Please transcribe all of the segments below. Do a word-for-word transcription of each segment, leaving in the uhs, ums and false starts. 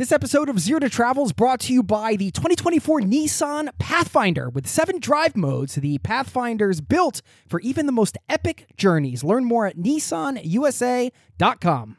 This episode of Zero to Travel is brought to you by the twenty twenty-four Nissan Pathfinder. With seven drive modes, the Pathfinder's built for even the most epic journeys. Learn more at nissan u s a dot com.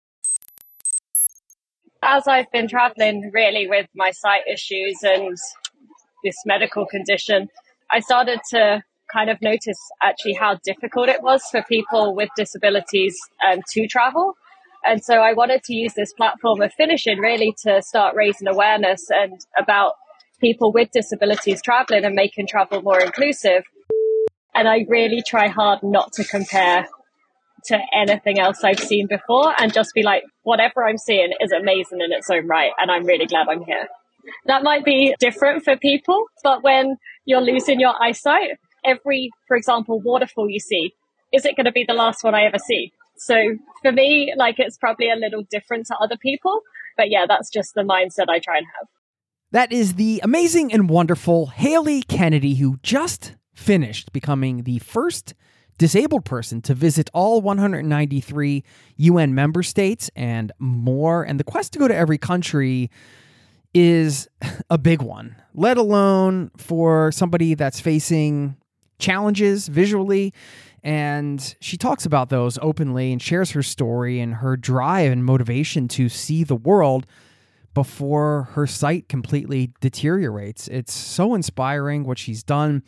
As I've been traveling really with my sight issues and this medical condition, I started to kind of notice actually how difficult it was for people with disabilities um, to travel. And so I wanted to use this platform of Finishing really to start raising awareness and about people with disabilities traveling and making travel more inclusive. And I really try hard not to compare to anything else I've seen before and just be like, whatever I'm seeing is amazing in its own right. And I'm really glad I'm here. That might be different for people, but when you're losing your eyesight, every, for example, waterfall you see, is it going to be the last one I ever see? So for me, like, it's probably a little different to other people. But yeah, that's just the mindset I try and have. That is the amazing and wonderful Haley Kennedy, who just finished becoming the first disabled person to visit all one hundred ninety-three U N member states and more. And the quest to go to every country is a big one, let alone for somebody that's facing challenges visually. And she talks about those openly and shares her story and her drive and motivation to see the world before her sight completely deteriorates. It's so inspiring what she's done.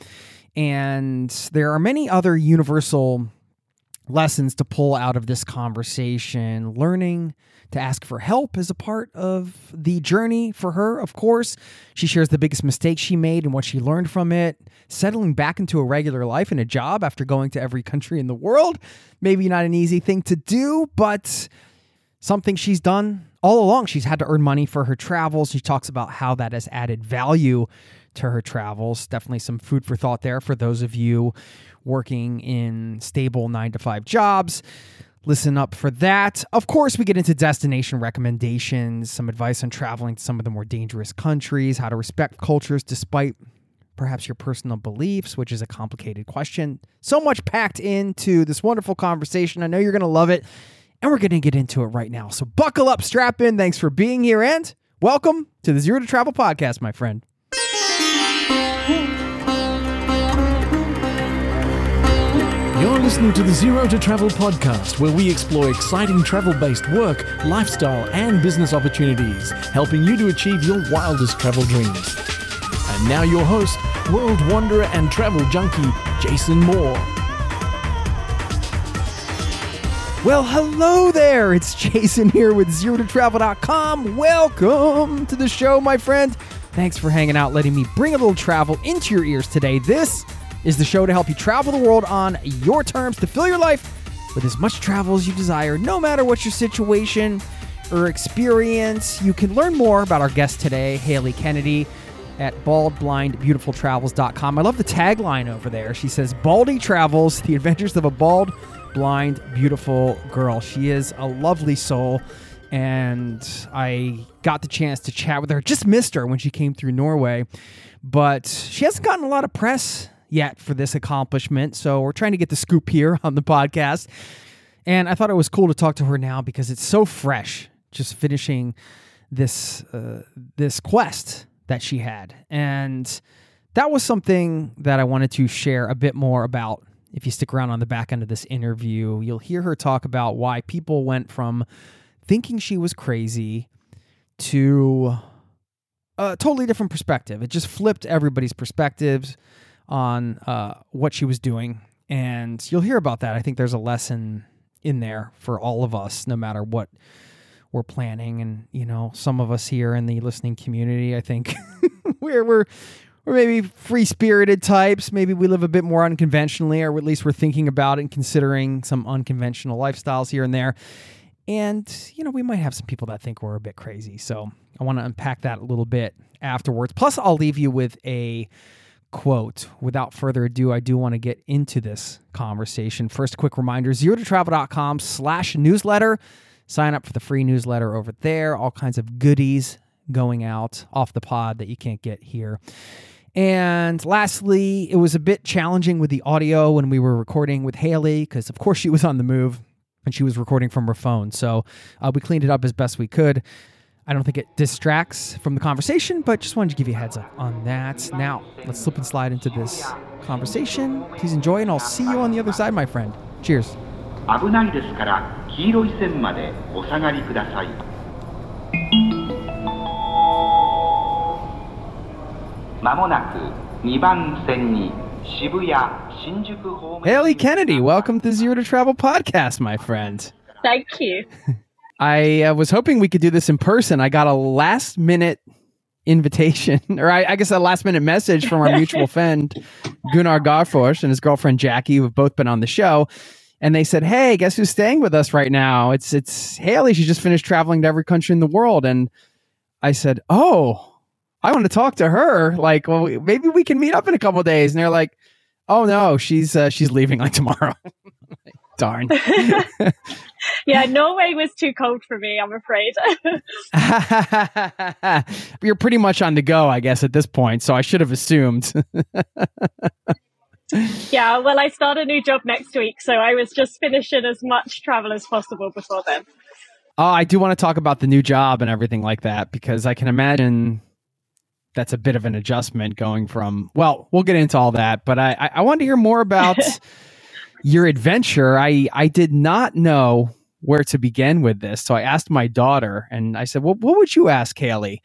And there are many other universal lessons to pull out of this conversation. Learning to ask for help is a part of the journey for her, of course. She shares the biggest mistake she made and what she learned from it. Settling back into a regular life and a job after going to every country in the world. Maybe not an easy thing to do, but something she's done all along. She's had to earn money for her travels. She talks about how that has added value to her travels. Definitely some food for thought there for those of you working in stable nine to five jobs. Listen up for that. Of course, we get into destination recommendations, some advice on traveling to some of the more dangerous countries, how to respect cultures despite perhaps your personal beliefs, which is a complicated question. So much packed into this wonderful conversation. I know you're going to love it, and we're going to get into it right now. So buckle up, strap in. Thanks for being here, and welcome to the Zero to Travel podcast, my friend. You're listening to the Zero to Travel podcast, where we explore exciting travel-based work, lifestyle, and business opportunities, helping you to achieve your wildest travel dreams. And now your host, world wanderer and travel junkie, Jason Moore. Well, hello there. It's Jason here with zero to travel dot com. Welcome to the show, my friend. Thanks for hanging out, letting me bring a little travel into your ears today. This is the show to help you travel the world on your terms, to fill your life with as much travel as you desire, no matter what your situation or experience. You can learn more about our guest today, Haley Kennedy, at bald blind beautiful travels dot com. I love the tagline over there. She says, Baldy Travels, the adventures of a bald, blind, beautiful girl. She is a lovely soul, and I got the chance to chat with her. Just missed her when she came through Norway, but she hasn't gotten a lot of press yet for this accomplishment, so we're trying to get the scoop here on the podcast. And I thought it was cool to talk to her now because it's so fresh, just finishing this uh, this quest that she had. And that was something that I wanted to share a bit more about. If you stick around on the back end of this interview, you'll hear her talk about why people went from thinking she was crazy to a totally different perspective. It just flipped everybody's perspectives on uh, what she was doing. And you'll hear about that. I think there's a lesson in there for all of us, no matter what we're planning. And, you know, some of us here in the listening community, I think we're, we're, we're maybe free-spirited types. Maybe we live a bit more unconventionally, or at least we're thinking about it and considering some unconventional lifestyles here and there. And, you know, we might have some people that think we're a bit crazy. So I want to unpack that a little bit afterwards. Plus, I'll leave you with a quote. Without further ado, I do want to get into this conversation. First, a quick reminder, zero to travel dot com slash newsletter. Sign up for the free newsletter over there. All kinds of goodies going out off the pod that you can't get here. And lastly, it was a bit challenging with the audio when we were recording with Haley, because of course she was on the move and she was recording from her phone. So uh, we cleaned it up as best we could. I don't think it distracts from the conversation, but just wanted to give you a heads up on that. Now, let's slip and slide into this conversation. Please enjoy, and I'll see you on the other side, my friend. Cheers. 危ないですから黄色い線までお下がりください。まもなくにばん線に渋谷新宿方面。 Haley Kennedy, welcome to Zero to Travel podcast, my friend. Thank you. I uh, was hoping we could do this in person. I got a last minute invitation, or I, I guess a last minute message from our mutual friend Gunnar Garfors and his girlfriend Jackie, who have both been on the show. And they said, "Hey, guess who's staying with us right now? It's it's Haley. She just finished traveling to every country in the world." And I said, "Oh, I want to talk to her. Like, well, maybe we can meet up in a couple of days." And they're like, "Oh no, she's uh, she's leaving like tomorrow." Darn. Yeah, Norway was too cold for me, I'm afraid. You're pretty much on the go, I guess, at this point. So I should have assumed. Yeah, well, I start a new job next week, so I was just finishing as much travel as possible before then. Oh, I do want to talk about the new job and everything like that, because I can imagine that's a bit of an adjustment going from, well, we'll get into all that, but I, I, I want to hear more about your adventure. I, I did not know where to begin with this, so I asked my daughter, and I said, well, what would you ask Haley?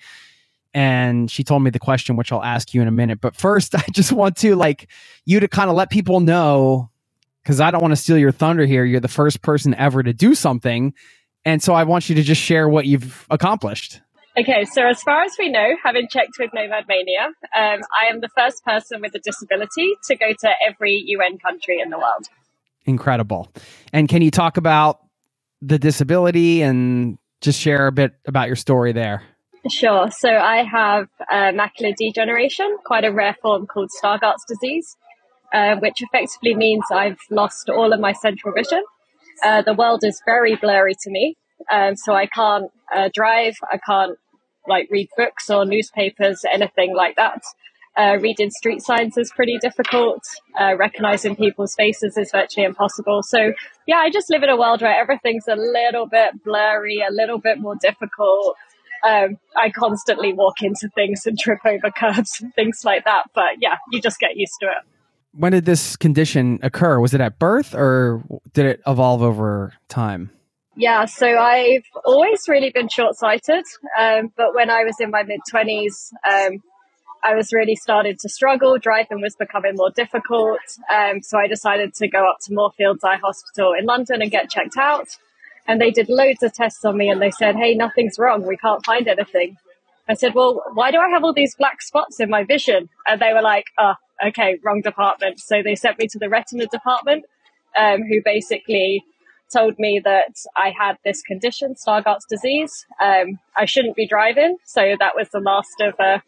And she told me the question, which I'll ask you in a minute. But first, I just want to like you to kind of let people know, because I don't want to steal your thunder here. You're the first person ever to do something. And so I want you to just share what you've accomplished. Okay, so as far as we know, having checked with Nomad Mania, um, I am the first person with a disability to go to every U N country in the world. Incredible. And can you talk about the disability and just share a bit about your story there? Sure. So I have uh, macular degeneration, quite a rare form called Stargardt's disease, uh, which effectively means I've lost all of my central vision. Uh, the world is very blurry to me. Um, so I can't uh, drive. I can't like read books or newspapers, anything like that. Uh, reading street signs is pretty difficult. Uh, recognizing people's faces is virtually impossible. So yeah, I just live in a world where everything's a little bit blurry, a little bit more difficult. Um, I constantly walk into things and trip over curbs and things like that. But yeah, you just get used to it. When did this condition occur? Was it at birth or did it evolve over time? Yeah, so I've always really been short-sighted. Um, but when I was in my mid-twenties, um, I was really starting to struggle. Driving was becoming more difficult. Um, so I decided to go up to Moorfields Eye Hospital in London and get checked out. And they did loads of tests on me and they said, hey, nothing's wrong. We can't find anything. I said, well, why do I have all these black spots in my vision? And they were like, oh, okay, wrong department. So they sent me to the retina department, um, who basically told me that I had this condition, Stargardt's disease. Um, I shouldn't be driving. So that was the last of uh,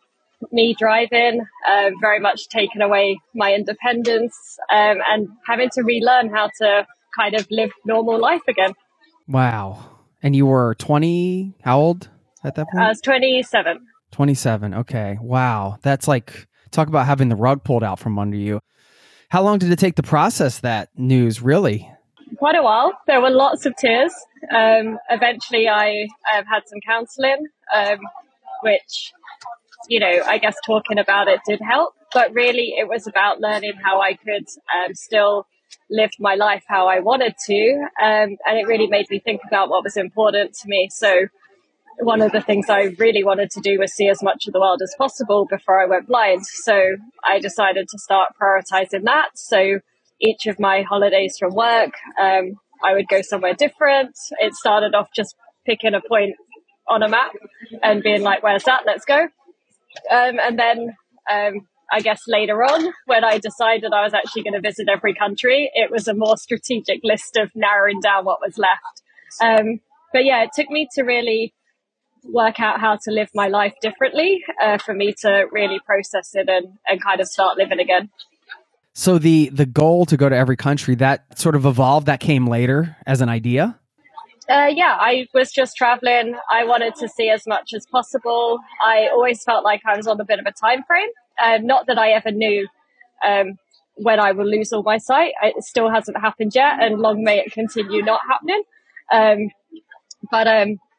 me driving, uh, very much taken away my independence, um, and having to relearn how to kind of live normal life again. Wow. And you were twenty, how old at that point? I was twenty-seven. twenty-seven. Okay. Wow. That's like, talk about having the rug pulled out from under you. How long did it take to process that news, really? Quite a while. There were lots of tears. Um, eventually I um, had some counseling, um, which, you know, I guess talking about it did help. But really it was about learning how I could um, still lived my life how I wanted to. Um, and it really made me think about what was important to me. So one of the things I really wanted to do was see as much of the world as possible before I went blind. So I decided to start prioritizing that. So each of my holidays from work, um, I would go somewhere different. It started off just picking a point on a map and being like, where's that? Let's go. Um, and then, um, I guess later on, when I decided I was actually going to visit every country, it was a more strategic list of narrowing down what was left. Um, but yeah, it took me to really work out how to live my life differently, uh, for me to really process it and, and kind of start living again. So the, the goal to go to every country, that sort of evolved, that came later as an idea? Uh, yeah, I was just traveling. I wanted to see as much as possible. I always felt like I was on a bit of a time frame. Um, not that I ever knew um, when I will lose all my sight. It still hasn't happened yet, and long may it continue not happening. Um, but um,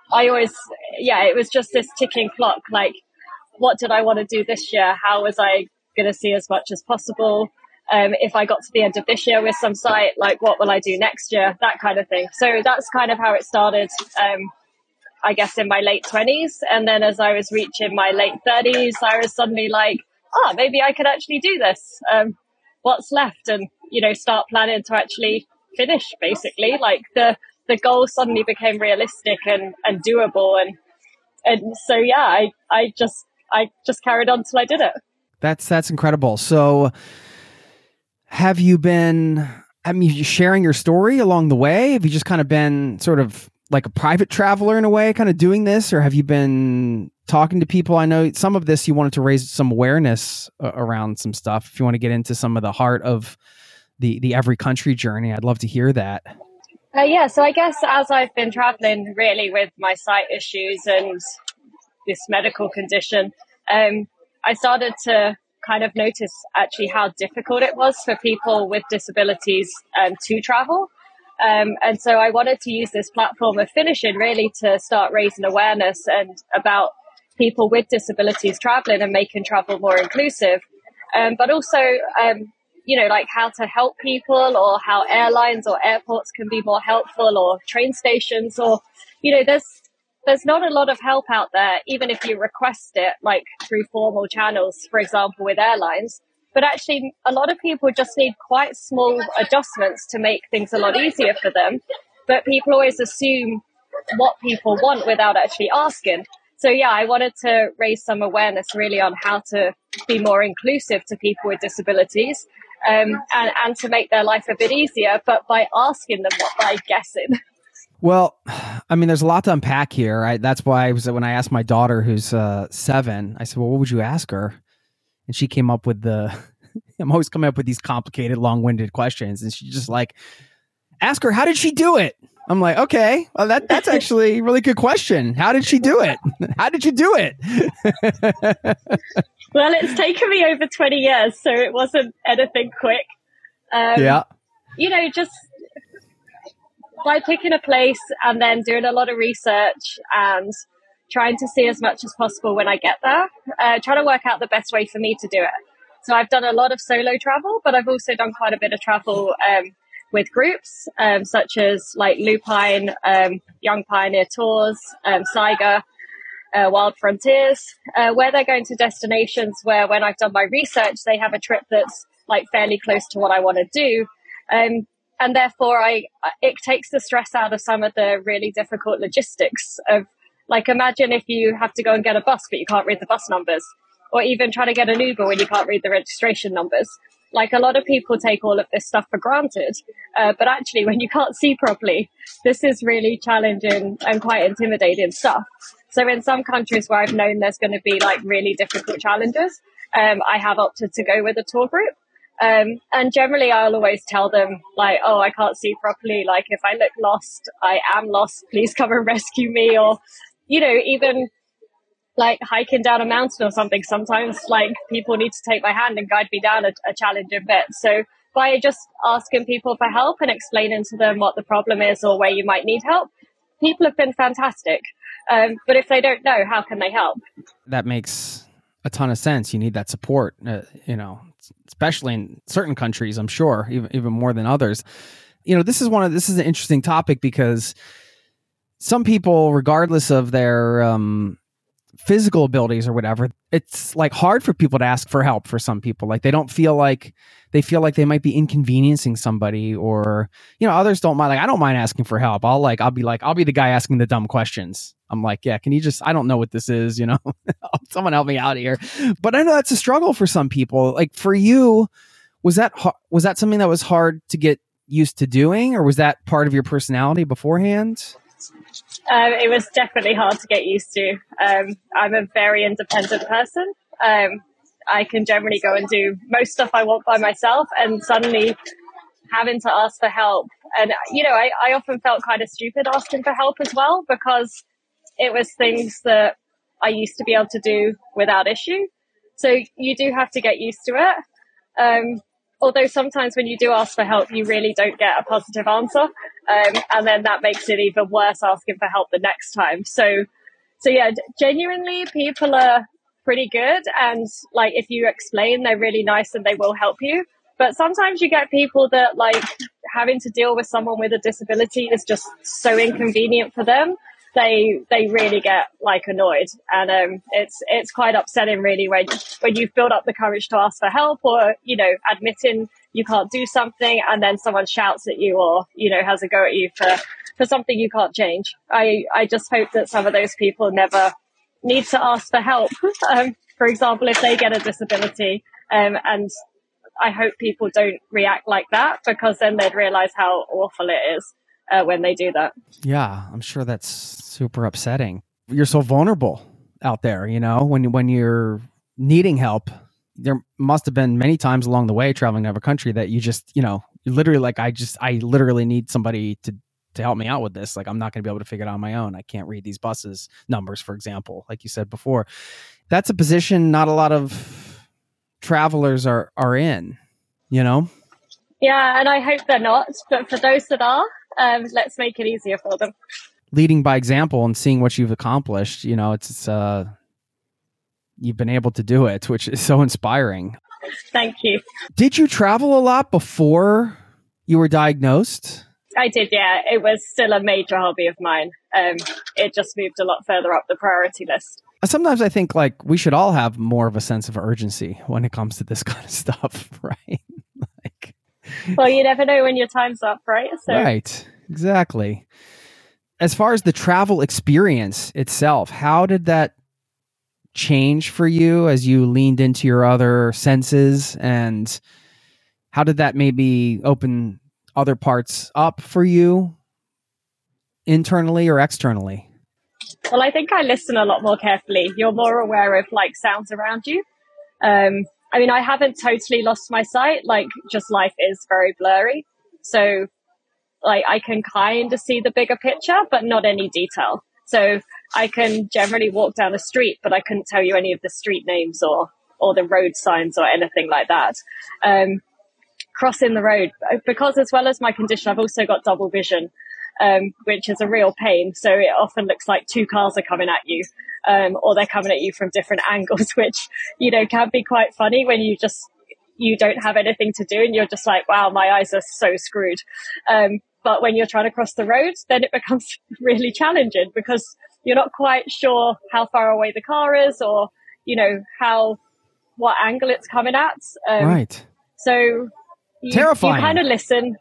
I always, yeah, it was just this ticking clock. Like, what did I want to do this year? How was I going to see as much as possible? Um, if I got to the end of this year with some site, like, what will I do next year? That kind of thing. So that's kind of how it started, um, I guess, in my late twenties. And then as I was reaching my late thirties, I was suddenly like, oh, maybe I could actually do this. Um, what's left? And, you know, start planning to actually finish, basically. Like, the, the goal suddenly became realistic and, and doable. And, and so, yeah, I, I just, I just carried on till I did it. That's, that's incredible. So have you been, I mean, sharing your story along the way? Have you just kind of been sort of like a private traveler in a way, kind of doing this, or have you been talking to people? I know some of this you wanted to raise some awareness uh, around some stuff. If you want to get into some of the heart of the, the every country journey, I'd love to hear that. Uh, yeah, so I guess as I've been traveling really with my sight issues and this medical condition, um, I started to kind of notice actually how difficult it was for people with disabilities um, to travel. Um, and so I wanted to use this platform of Finishing really to start raising awareness and about people with disabilities traveling and making travel more inclusive. Um, but also, um, you know, like how to help people, or how airlines or airports can be more helpful, or train stations, or, you know, there's, there's not a lot of help out there, even if you request it, like through formal channels, for example, with airlines. But actually, a lot of people just need quite small adjustments to make things a lot easier for them. But people always assume what people want without actually asking. So, yeah, I wanted to raise some awareness really on how to be more inclusive to people with disabilities, um, and, and to make their life a bit easier, but by asking them, not by guessing. Well, I mean, there's a lot to unpack here. I, that's why I was, when I asked my daughter, who's uh, seven, I said, well, what would you ask her? And she came up with the, I'm always coming up with these complicated, long-winded questions. And she's just like, ask her, how did she do it? I'm like, okay, well, that that's actually a really good question. How did she do it? How did you do it? Well, it's taken me over twenty years, so it wasn't anything quick. Um, yeah. You know, just by picking a place and then doing a lot of research and trying to see as much as possible when I get there, uh, trying to work out the best way for me to do it. So I've done a lot of solo travel, but I've also done quite a bit of travel um, with groups, um, such as like Lupine, um, Young Pioneer Tours, um, Saiga, uh, Wild Frontiers, uh, where they're going to destinations where when I've done my research, they have a trip that's like fairly close to what I want to do. Um, and therefore I, it takes the stress out of some of the really difficult logistics of, like, imagine if you have to go and get a bus, but you can't read the bus numbers, or even try to get an Uber when you can't read the registration numbers. Like, a lot of people take all of this stuff for granted. Uh, but actually, when you can't see properly, this is really challenging and quite intimidating stuff. So in some countries where I've known there's going to be like really difficult challenges, um, I have opted to go with a tour group. Um, and generally I'll always tell them like, oh, I can't see properly. Like, if I look lost, I am lost. Please come and rescue me. Or, you know, even like hiking down a mountain or something, sometimes like people need to take my hand and guide me down a, a challenging bit. So by just asking people for help and explaining to them what the problem is or where you might need help, people have been fantastic. Um, but if they don't know, how can they help? That makes a ton of sense. You need that support, uh, you know, especially in certain countries, I'm sure, even, even more than others. You know, this is one of, this is an interesting topic because some people, regardless of their, um, physical abilities or whatever, it's like hard for people to ask for help for some people. Like, they don't feel like they feel like they might be inconveniencing somebody, or, you know, others don't mind. Like, I don't mind asking for help. I'll like, I'll be like, I'll be the guy asking the dumb questions. I'm like, yeah, can you just, I don't know what this is, you know, someone help me out here. But I know that's a struggle for some people. Like, for you, was that, was that something that was hard to get used to doing, or was that part of your personality beforehand? Um, it was definitely hard to get used to. Um, I'm a very independent person. Um, I can generally go and do most stuff I want by myself, and suddenly having to ask for help. And, you know, I, I often felt kind of stupid asking for help as well, because it was things that I used to be able to do without issue. So you do have to get used to it. Um, although sometimes when you do ask for help, you really don't get a positive answer. Um, and then that makes it even worse asking for help the next time. So, so yeah, genuinely people are pretty good. And like, if you explain, they're really nice and they will help you. But sometimes you get people that like having to deal with someone with a disability is just so inconvenient for them. They they really get like annoyed, and um, it's it's quite upsetting really when when you've built up the courage to ask for help, or you know admitting you can't do something, and then someone shouts at you or you know has a go at you for for something you can't change. I I just hope that some of those people never need to ask for help. um, for example, if they get a disability, um, and I hope people don't react like that, because then they'd realize how awful it is uh, when they do that. Yeah, I'm sure that's super upsetting. You're so vulnerable out there, you know, when when you're needing help. There must have been many times along the way traveling to every country that you just, you know, you're literally like, I just, I literally need somebody to to help me out with this. Like, I'm not going to be able to figure it out on my own. I can't read these buses numbers, for example, like you said before. That's a position not a lot of travelers are are in, you know? Yeah, and I hope they're not. But for those that are, um, let's make it easier for them. Leading by example and seeing what you've accomplished, you know, it's, it's uh, you've been able to do it, which is so inspiring. Thank you. Did you travel a lot before you were diagnosed? I did, yeah. It was still a major hobby of mine. Um, it just moved a lot further up the priority list. Sometimes I think like we should all have more of a sense of urgency when it comes to this kind of stuff, right? like, well, you never know when your time's up, right? So. Right, exactly. As far as the travel experience itself, how did that change for you as you leaned into your other senses, and how did that maybe open other parts up for you internally or externally? Well, I think I listen a lot more carefully. You're more aware of like sounds around you. Um, I mean, I haven't totally lost my sight. Like, just life is very blurry. So like I can kind of see the bigger picture, but not any detail. So I can generally walk down a street, but I couldn't tell you any of the street names or, or the road signs or anything like that. Um, crossing the road, because as well as my condition, I've also got double vision, um, which is a real pain. So it often looks like two cars are coming at you, um, or they're coming at you from different angles, which, you know, can be quite funny when you just, you don't have anything to do and you're just like, wow, my eyes are so screwed. Um, but when you're trying to cross the road, then it becomes really challenging because you're not quite sure how far away the car is or, you know, how, what angle it's coming at. Um, right. So you, terrifying. You kind of listen.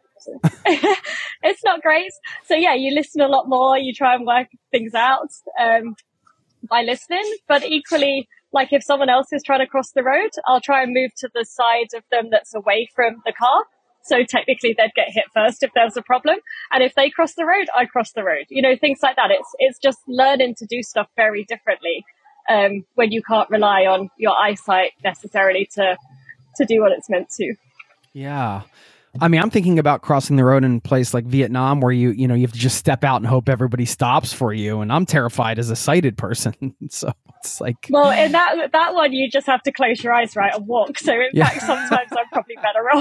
It's not great. So yeah, you listen a lot more. You try and work things out um, by listening. But equally, like if someone else is trying to cross the road, I'll try and move to the side of them that's away from the car. So technically they'd get hit first if there's a problem. And if they cross the road, I cross the road. You know, things like that. It's it's just learning to do stuff very differently um, when you can't rely on your eyesight necessarily to to do what it's meant to. Yeah. I mean, I'm thinking about crossing the road in a place like Vietnam where you, you know, you have to just step out and hope everybody stops for you. And I'm terrified as a sighted person. So it's like, well, in that, that one, you just have to close your eyes, right, and walk. So in yeah. fact, sometimes I'm probably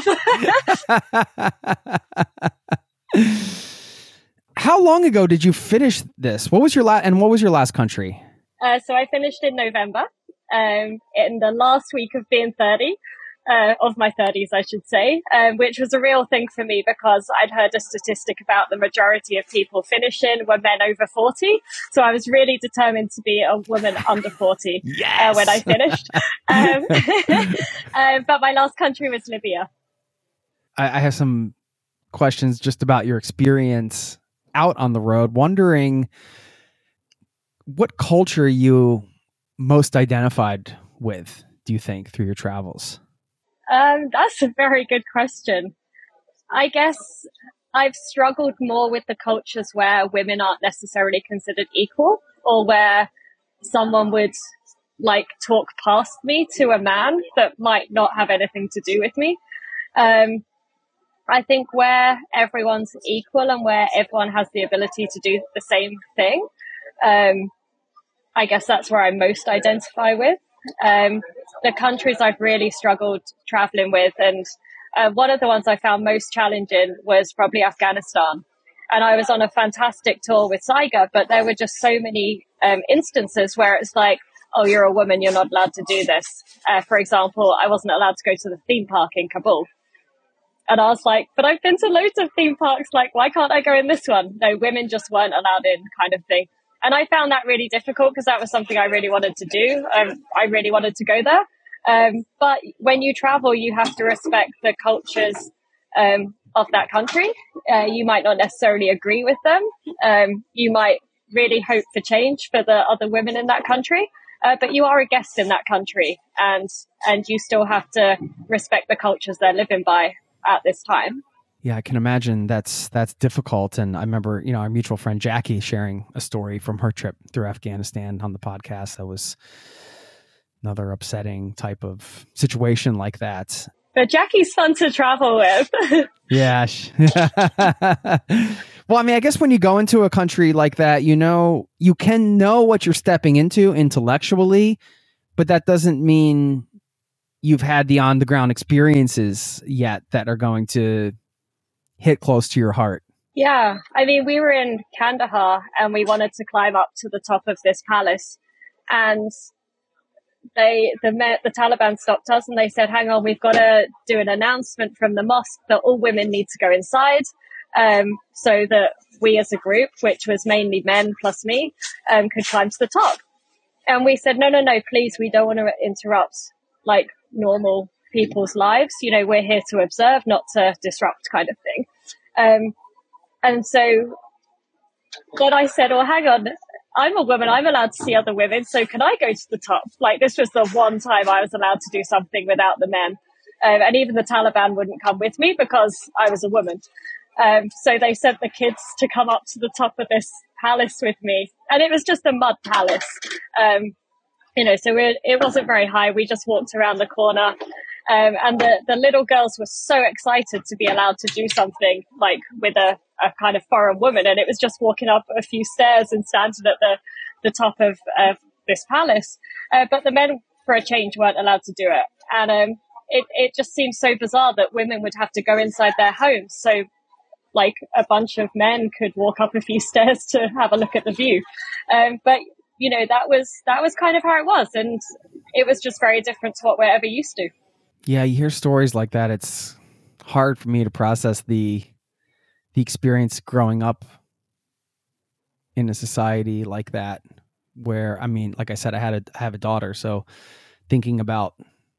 better off. How long ago did you finish this? What was your last, and what was your last country? Uh, so I finished in November, um, in the last week of being thirty. Uh, of my thirties, I should say, um, which was a real thing for me because I'd heard a statistic about the majority of people finishing were men over forty. So I was really determined to be a woman under forty yes! uh, when I finished. um, uh, but my last country was Libya. I, I have some questions just about your experience out on the road, wondering what culture you most identified with, do you think, through your travels? Um, that's a very good question. I guess I've struggled more with the cultures where women aren't necessarily considered equal, or where someone would like talk past me to a man that might not have anything to do with me. Um, I think where everyone's equal and where everyone has the ability to do the same thing, um, I guess that's where I most identify with. Um, the countries I've really struggled traveling with, and Uh, one of the ones I found most challenging was probably Afghanistan. And I was on a fantastic tour with Saiga, but there were just so many um, instances where it's like, oh, you're a woman, you're not allowed to do this. Uh, for example, I wasn't allowed to go to the theme park in Kabul. And I was like, but I've been to loads of theme parks. Like, why can't I go in this one? No, women just weren't allowed in, kind of thing. And I found that really difficult because that was something I really wanted to do. Um, I really wanted to go there. Um, but when you travel, you have to respect the cultures um, of that country. Uh, you might not necessarily agree with them. Um, you might really hope for change for the other women in that country. Uh, but you are a guest in that country, and and you still have to respect the cultures they're living by at this time. Yeah, I can imagine that's that's difficult. And I remember, you know, our mutual friend Jackie sharing a story from her trip through Afghanistan on the podcast. That was another upsetting type of situation like that. But Jackie's fun to travel with. Yeah. Well, I mean, I guess when you go into a country like that, you know, you can know what you're stepping into intellectually, but that doesn't mean you've had the on the ground experiences yet that are going to hit close to your heart. Yeah. I mean, we were in Kandahar and we wanted to climb up to the top of this palace, and they, the, the Taliban stopped us and they said, hang on, we've got to do an announcement from the mosque that all women need to go inside. Um, so that we as a group, which was mainly men plus me, um, could climb to the top. And we said, no, no, no, please, we don't want to interrupt like normal people's lives. You know, we're here to observe, not to disrupt, kind of thing. Um, and so then I said, oh, hang on, I'm a woman, I'm allowed to see other women, so can I go to the top? Like, this was the one time I was allowed to do something without the men. Um, and even the Taliban wouldn't come with me because I was a woman. Um, so they sent the kids to come up to the top of this palace with me. And it was just a mud palace. Um, you know, so it, it wasn't very high. We just walked around the corner. Um, and the, the little girls were so excited to be allowed to do something like with a, a kind of foreign woman. And it was just walking up a few stairs and standing at the, the top of uh, this palace. Uh, but the men, for a change, weren't allowed to do it. And um, it, it just seems so bizarre that women would have to go inside their homes. So like a bunch of men could walk up a few stairs to have a look at the view. Um, but, you know, that was that was kind of how it was. And it was just very different to what we're ever used to. Yeah, you hear stories like that. It's hard for me to process the the experience growing up in a society like that, where, I mean, like I said, I had a I have a daughter, so thinking about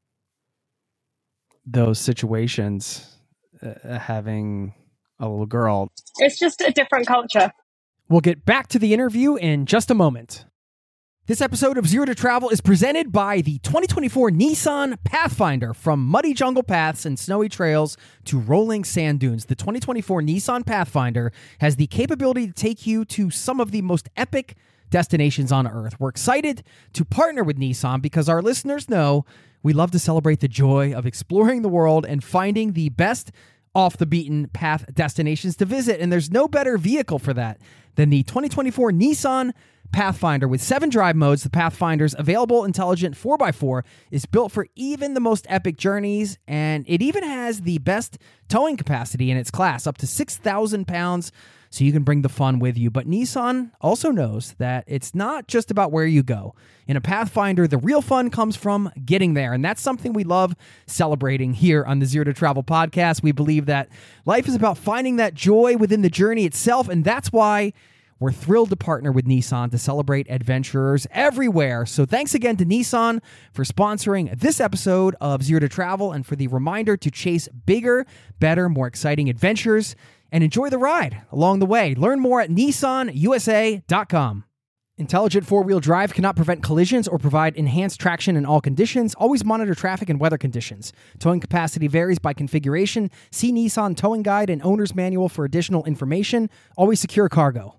those situations, uh, having a little girl, it's just a different culture. We'll get back to the interview in just a moment. This episode of Zero to Travel is presented by the twenty twenty-four Nissan Pathfinder. From muddy jungle paths and snowy trails to rolling sand dunes, the twenty twenty-four Nissan Pathfinder has the capability to take you to some of the most epic destinations on Earth. We're excited to partner with Nissan because our listeners know we love to celebrate the joy of exploring the world and finding the best off the beaten path destinations to visit. And there's no better vehicle for that than the twenty twenty-four Nissan Pathfinder. With seven drive modes, the Pathfinder's available intelligent four by four is built for even the most epic journeys, and it even has the best towing capacity in its class, up to six thousand pounds, so you can bring the fun with you. But Nissan also knows that it's not just about where you go. In a Pathfinder, the real fun comes from getting there, and that's something we love celebrating here on the Zero to Travel podcast. We believe that life is about finding that joy within the journey itself, and that's why we're thrilled to partner with Nissan to celebrate adventurers everywhere. So thanks again to Nissan for sponsoring this episode of Zero to Travel and for the reminder to chase bigger, better, more exciting adventures and enjoy the ride along the way. Learn more at nissan u s a dot com. Intelligent four-wheel drive cannot prevent collisions or provide enhanced traction in all conditions. Always monitor traffic and weather conditions. Towing capacity varies by configuration. See Nissan Towing Guide and Owner's Manual for additional information. Always secure cargo.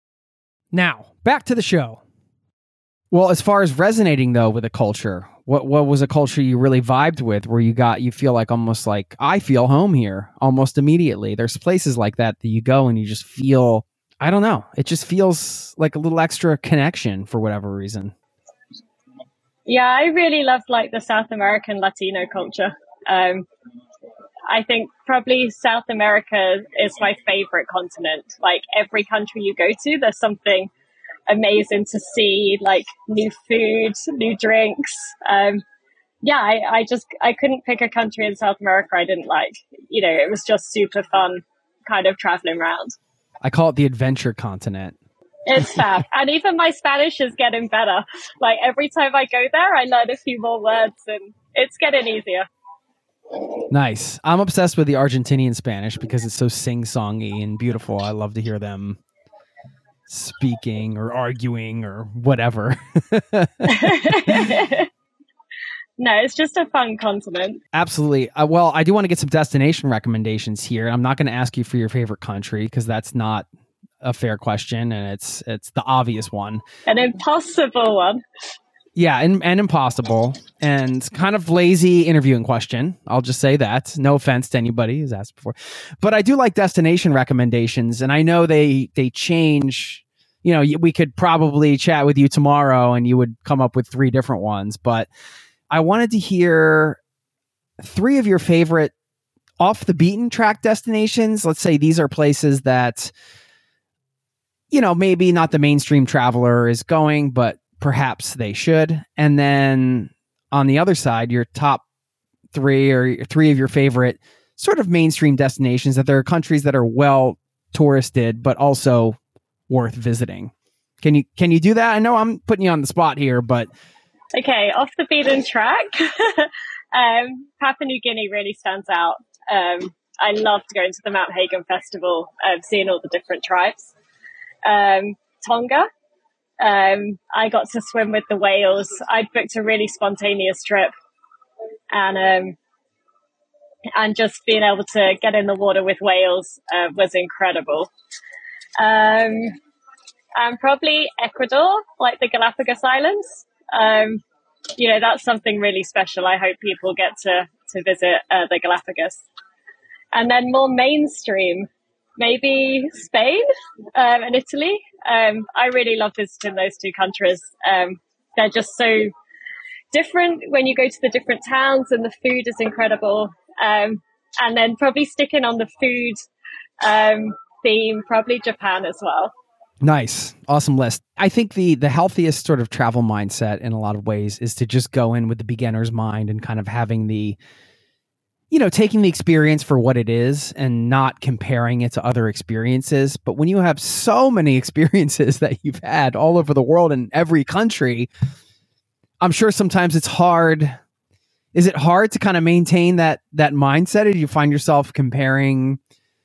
Now, back to the show. Well, as far as resonating, though, with a culture, what what was a culture you really vibed with, where you got, you feel like almost like, I feel home here almost immediately? There's places like that that you go and you just feel, I don't know, it just feels like a little extra connection for whatever reason. Yeah, I really loved like the South American Latino culture. Um, I think probably South America is my favorite continent. Like every country you go to, there's something amazing to see, like new food, new drinks. Um, yeah, I, I just, I couldn't pick a country in South America I didn't like. You know, it was just super fun kind of traveling around. I call it the adventure continent. It's fab. And even my Spanish is getting better. Like every time I go there, I learn a few more words and it's getting easier. Nice. I'm obsessed with the Argentinian Spanish because it's so sing-songy and beautiful. I love to hear them speaking or arguing or whatever. No, it's just a fun continent. Absolutely. Uh, well, I do want to get some destination recommendations here. I'm not going to ask you for your favorite country because that's not a fair question, and it's it's the obvious one. An impossible one. Yeah, and, and impossible, and kind of lazy interviewing question. I'll just say that. No offense to anybody who's asked before. But I do like destination recommendations, and I know they they change. You know, we could probably chat with you tomorrow, and you would come up with three different ones, but I wanted to hear three of your favorite off the beaten track destinations. Let's say these are places that, you know, maybe not the mainstream traveler is going, but perhaps they should. And then on the other side, your top three or three of your favorite sort of mainstream destinations that there are countries that are well touristed, but also worth visiting. Can you, can you do that? I know I'm putting you on the spot here, but okay, off the beaten track, um, Papua New Guinea really stands out. Um, I loved going to the Mount Hagen Festival, uh, seeing all the different tribes. Um, Tonga, um, I got to swim with the whales. I booked a really spontaneous trip, and um, and just being able to get in the water with whales uh, was incredible. Um, and probably Ecuador, like the Galapagos Islands. Um, you know, that's something really special. I hope people get to, to visit uh, the Galapagos. And then more mainstream, maybe Spain um, and Italy. Um, I really love visiting those two countries. Um, they're just so different when you go to the different towns, and the food is incredible. Um, and then probably sticking on the food um, theme, probably Japan as well. Nice. Awesome list. I think the the healthiest sort of travel mindset in a lot of ways is to just go in with the beginner's mind and kind of having the, you know, taking the experience for what it is and not comparing it to other experiences. But when you have so many experiences that you've had all over the world in every country, I'm sure sometimes it's hard. Is it hard to kind of maintain that that mindset? Or do you find yourself comparing,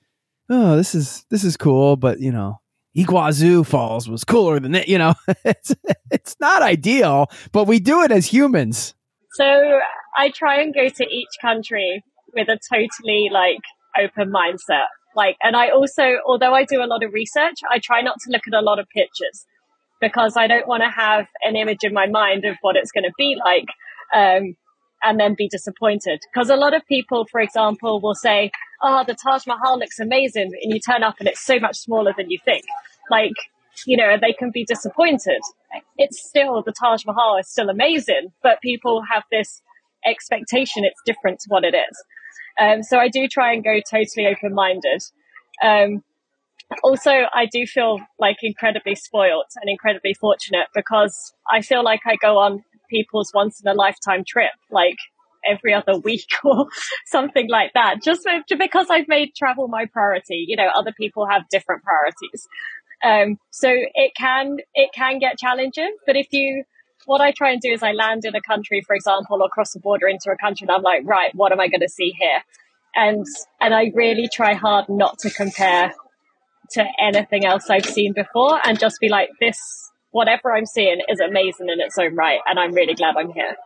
oh, this is this is cool, but you know, Iguazu Falls was cooler than it, you know, it's, it's not ideal, but we do it as humans. So I try and go to each country with a totally like open mindset. Like, and I also, although I do a lot of research, I try not to look at a lot of pictures because I don't want to have an image in my mind of what it's going to be like. Um, and then be disappointed. Because a lot of people, for example, will say, oh, the Taj Mahal looks amazing. And you turn up and it's so much smaller than you think. Like, you know, they can be disappointed. It's still, the Taj Mahal is still amazing, but people have this expectation it's different to what it is. Um, so I do try and go totally open-minded. Um, also, I do feel like incredibly spoiled and incredibly fortunate because I feel like I go on people's once in a lifetime trip, like every other week or something like that, just because I've made travel my priority. You know, other people have different priorities. Um, so it can, it can get challenging, but if you, what I try and do is I land in a country, for example, or cross the border into a country and I'm like, right, what am I going to see here? And, and I really try hard not to compare to anything else I've seen before and just be like, this, whatever I'm seeing is amazing in its own right. And I'm really glad I'm here.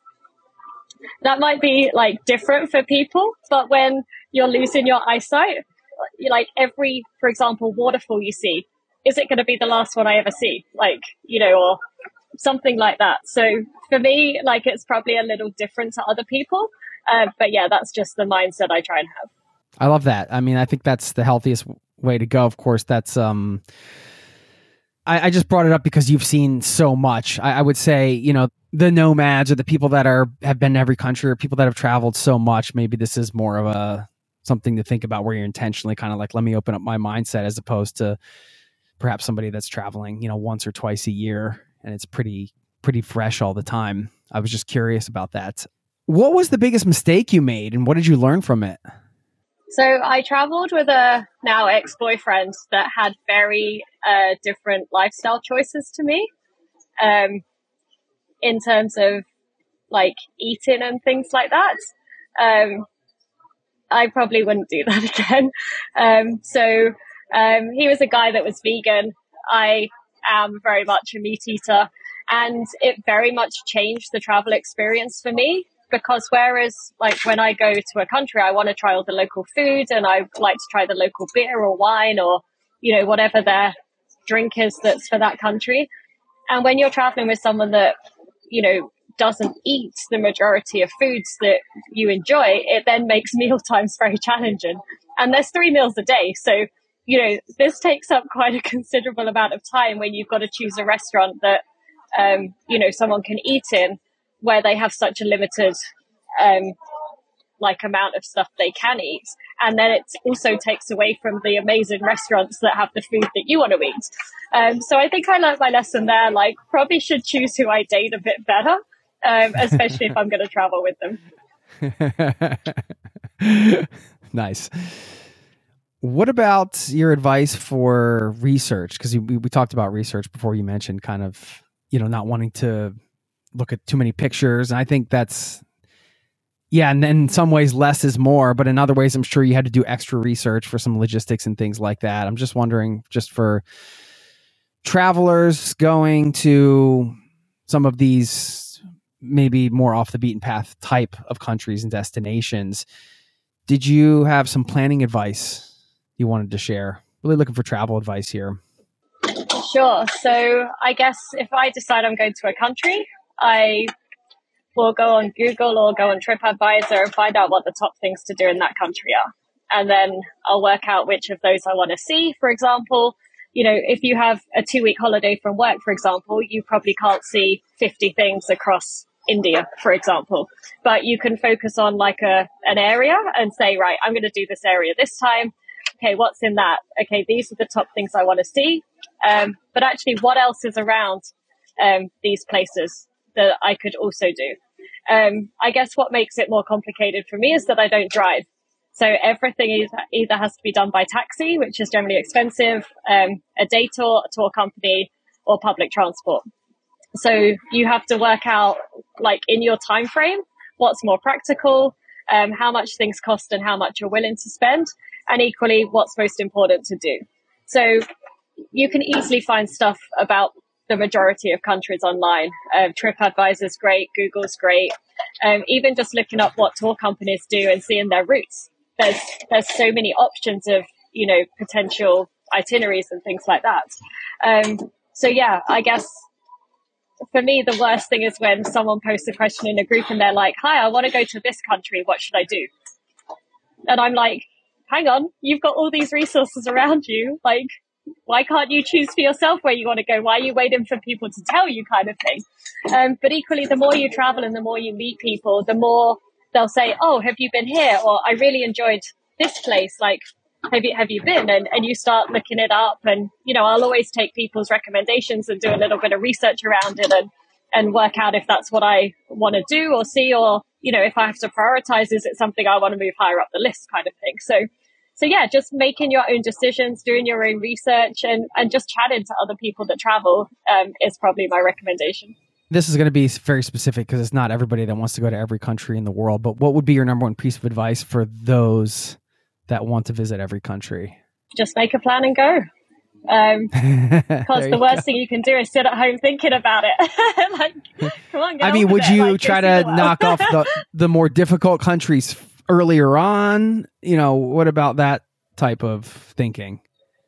That might be like different for people, but when you're losing your eyesight, you like every, for example, waterfall you see, is it going to be the last one I ever see? Like, you know, or something like that. So for me, like, it's probably a little different to other people. Uh, but yeah, that's just the mindset I try and have. I love that. I mean, I think that's the healthiest way to go. Of course, that's, um, I, I just brought it up because you've seen so much. I, I would say, you know, the nomads or the people that are have been in every country or people that have traveled so much, maybe this is more of a something to think about where you're intentionally kind of like, let me open up my mindset, as opposed to perhaps somebody that's traveling, you know, once or twice a year and it's pretty, pretty fresh all the time. I was just curious about that. What was the biggest mistake you made and what did you learn from it? So I traveled with a now ex-boyfriend that had very uh, different lifestyle choices to me, um, in terms of like eating and things like that. Um, I probably wouldn't do that again. Um, so um, he was a guy that was vegan. I am very much a meat eater, and it very much changed the travel experience for me. Because whereas like when I go to a country, I want to try all the local food and I like to try the local beer or wine or, you know, whatever their drink is that's for that country. And when you're traveling with someone that, you know, doesn't eat the majority of foods that you enjoy, it then makes meal times very challenging. And there's three meals a day. So, you know, this takes up quite a considerable amount of time when you've got to choose a restaurant that, um, you know, someone can eat in, where they have such a limited, um, like amount of stuff they can eat. And then it also takes away from the amazing restaurants that have the food that you want to eat. Um, so I think I learned my lesson there, like probably should choose who I date a bit better, um, especially if I'm going to travel with them. Nice. What about your advice for research? Because we, we talked about research before. You mentioned kind of, you know, not wanting to look at too many pictures. And I think that's, yeah. And in some ways less is more, but in other ways, I'm sure you had to do extra research for some logistics and things like that. I'm just wondering, just for travelers going to some of these maybe more off the beaten path type of countries and destinations, did you have some planning advice you wanted to share? Really looking for travel advice here. Sure. So I guess if I decide I'm going to a country, I will go on Google or go on TripAdvisor and find out what the top things to do in that country are. And then I'll work out which of those I want to see. For example, you know, if you have a two week holiday from work, for example, you probably can't see fifty things across India, for example, but you can focus on like a, an area and say, right, I'm going to do this area this time. Okay, what's in that? Okay, these are the top things I want to see. Um, but actually, what else is around um, these places that I could also do? Um, I guess what makes it more complicated for me is that I don't drive. So everything is, either has to be done by taxi, which is generally expensive, um, a day tour, a tour company, or public transport. So you have to work out, like in your time frame, what's more practical, um, how much things cost and how much you're willing to spend, and equally what's most important to do. So you can easily find stuff about the majority of countries online. Um, TripAdvisor is great, Google's great. Um, even just looking up what tour companies do and seeing their routes. There's there's so many options of, you know, potential itineraries and things like that. Um, so yeah, I guess for me, the worst thing is when someone posts a question in a group and they're like, hi, I want to go to this country. What should I do? And I'm like, hang on, you've got all these resources around you. Like, why can't you choose for yourself where you want to go? Why are you waiting for people to tell you, kind of thing? Um, but equally, the more you travel and the more you meet people, the more they'll say, oh, have you been here? Or I really enjoyed this place. Like, have you, have you been? And, and you start looking it up. And, you know, I'll always take people's recommendations and do a little bit of research around it and, and work out if that's what I want to do or see, or, you know, if I have to prioritize, is it something I want to move higher up the list, kind of thing. So, so yeah, just making your own decisions, doing your own research, and, and just chatting to other people that travel um, is probably my recommendation. This is going to be very specific because it's not everybody that wants to go to every country in the world, but what would be your number one piece of advice for those that want to visit every country? Just make a plan and go. Um, because the worst go. thing you can do is sit at home thinking about it. Like, come on, get I mean, would it. you like, try to knock off the, the more difficult countries earlier on? You know, what about that type of thinking?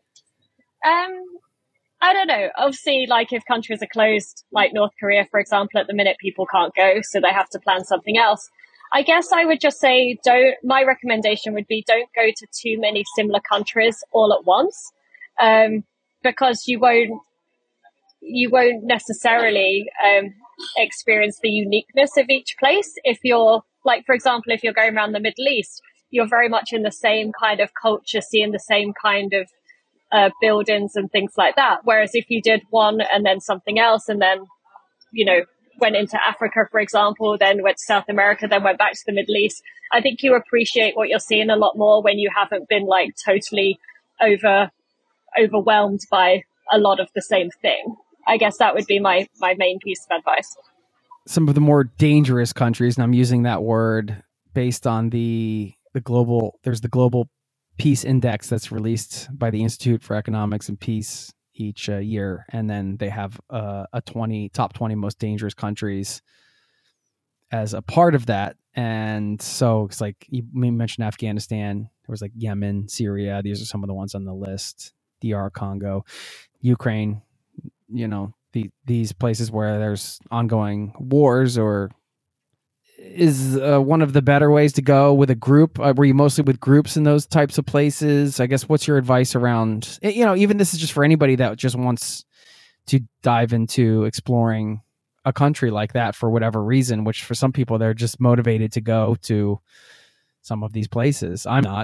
Um, I don't know. Obviously, like if countries are closed, like North Korea, for example, at the minute people can't go, so they have to plan something else. I guess I would just say, don't, my recommendation would be don't go to too many similar countries all at once. Um, because you won't, you won't necessarily um, experience the uniqueness of each place. If you're, like, for example, if you're going around the Middle East, you're very much in the same kind of culture, seeing the same kind of uh, buildings and things like that. Whereas if you did one and then something else, and then, you know, went into Africa, for example, then went to South America, then went back to the Middle East, I think you appreciate what you're seeing a lot more when you haven't been like totally over overwhelmed by a lot of the same thing. I guess that would be my, my main piece of advice. Some of the more dangerous countries, and I'm using that word based on the the global, there's the Global Peace Index that's released by the Institute for Economics and Peace each uh, year. And then they have uh, a twenty top twenty most dangerous countries as a part of that. And so it's like, you mentioned Afghanistan, there was like Yemen, Syria. These are some of the ones on the list. D R Congo, Ukraine, you know, the, these places where there's ongoing wars. Or is uh, one of the better ways to go with a group? Uh, were you mostly with groups in those types of places? I guess, what's your advice around, you know, even this is just for anybody that just wants to dive into exploring a country like that for whatever reason, which for some people, they're just motivated to go to some of these places. I'm not,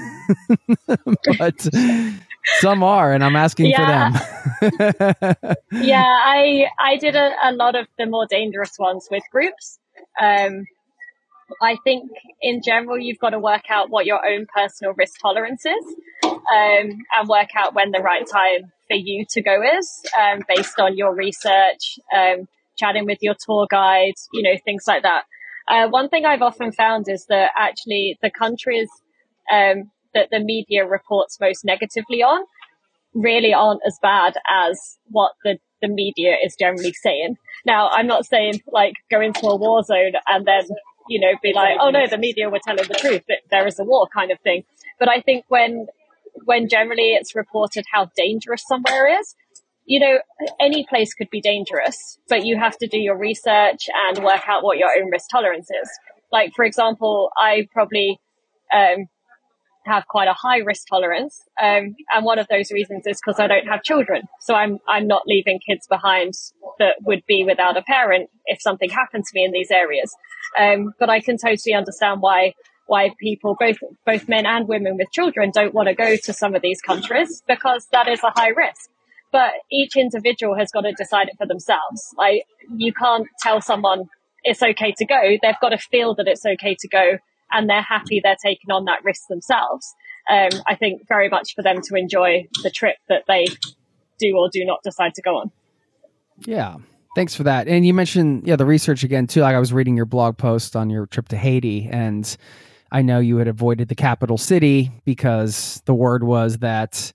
but some are, and I'm asking yeah. for them. yeah, I I did a, a lot of the more dangerous ones with groups. Um, I think in general, you've got to work out what your own personal risk tolerance is, um, and work out when the right time for you to go is, um, based on your research, um, chatting with your tour guide, you know, things like that. Uh, one thing I've often found is that actually the countries um, that the media reports most negatively on really aren't as bad as what the, the media is generally saying. Now, I'm not saying like go into a war zone and then, you know, be like, oh no, the media were telling the truth, that there is a war kind of thing. But I think when when generally it's reported how dangerous somewhere is, you know, any place could be dangerous, but you have to do your research and work out what your own risk tolerance is. Like, for example, I probably um, have quite a high risk tolerance. Um, and one of those reasons is because I don't have children. So I'm, I'm not leaving kids behind that would be without a parent if something happened to me in these areas. Um, but I can totally understand why, why people, both, both men and women with children, don't want to go to some of these countries, because that is a high risk. But each individual has got to decide it for themselves. Like, you can't tell someone it's okay to go. They've got to feel that it's okay to go, and they're happy they're taking on that risk themselves. Um, I think very much for them to enjoy the trip that they do or do not decide to go on. Yeah. Thanks for that. And you mentioned, yeah, the research again too. Like, I was reading your blog post on your trip to Haiti, and I know you had avoided the capital city because the word was that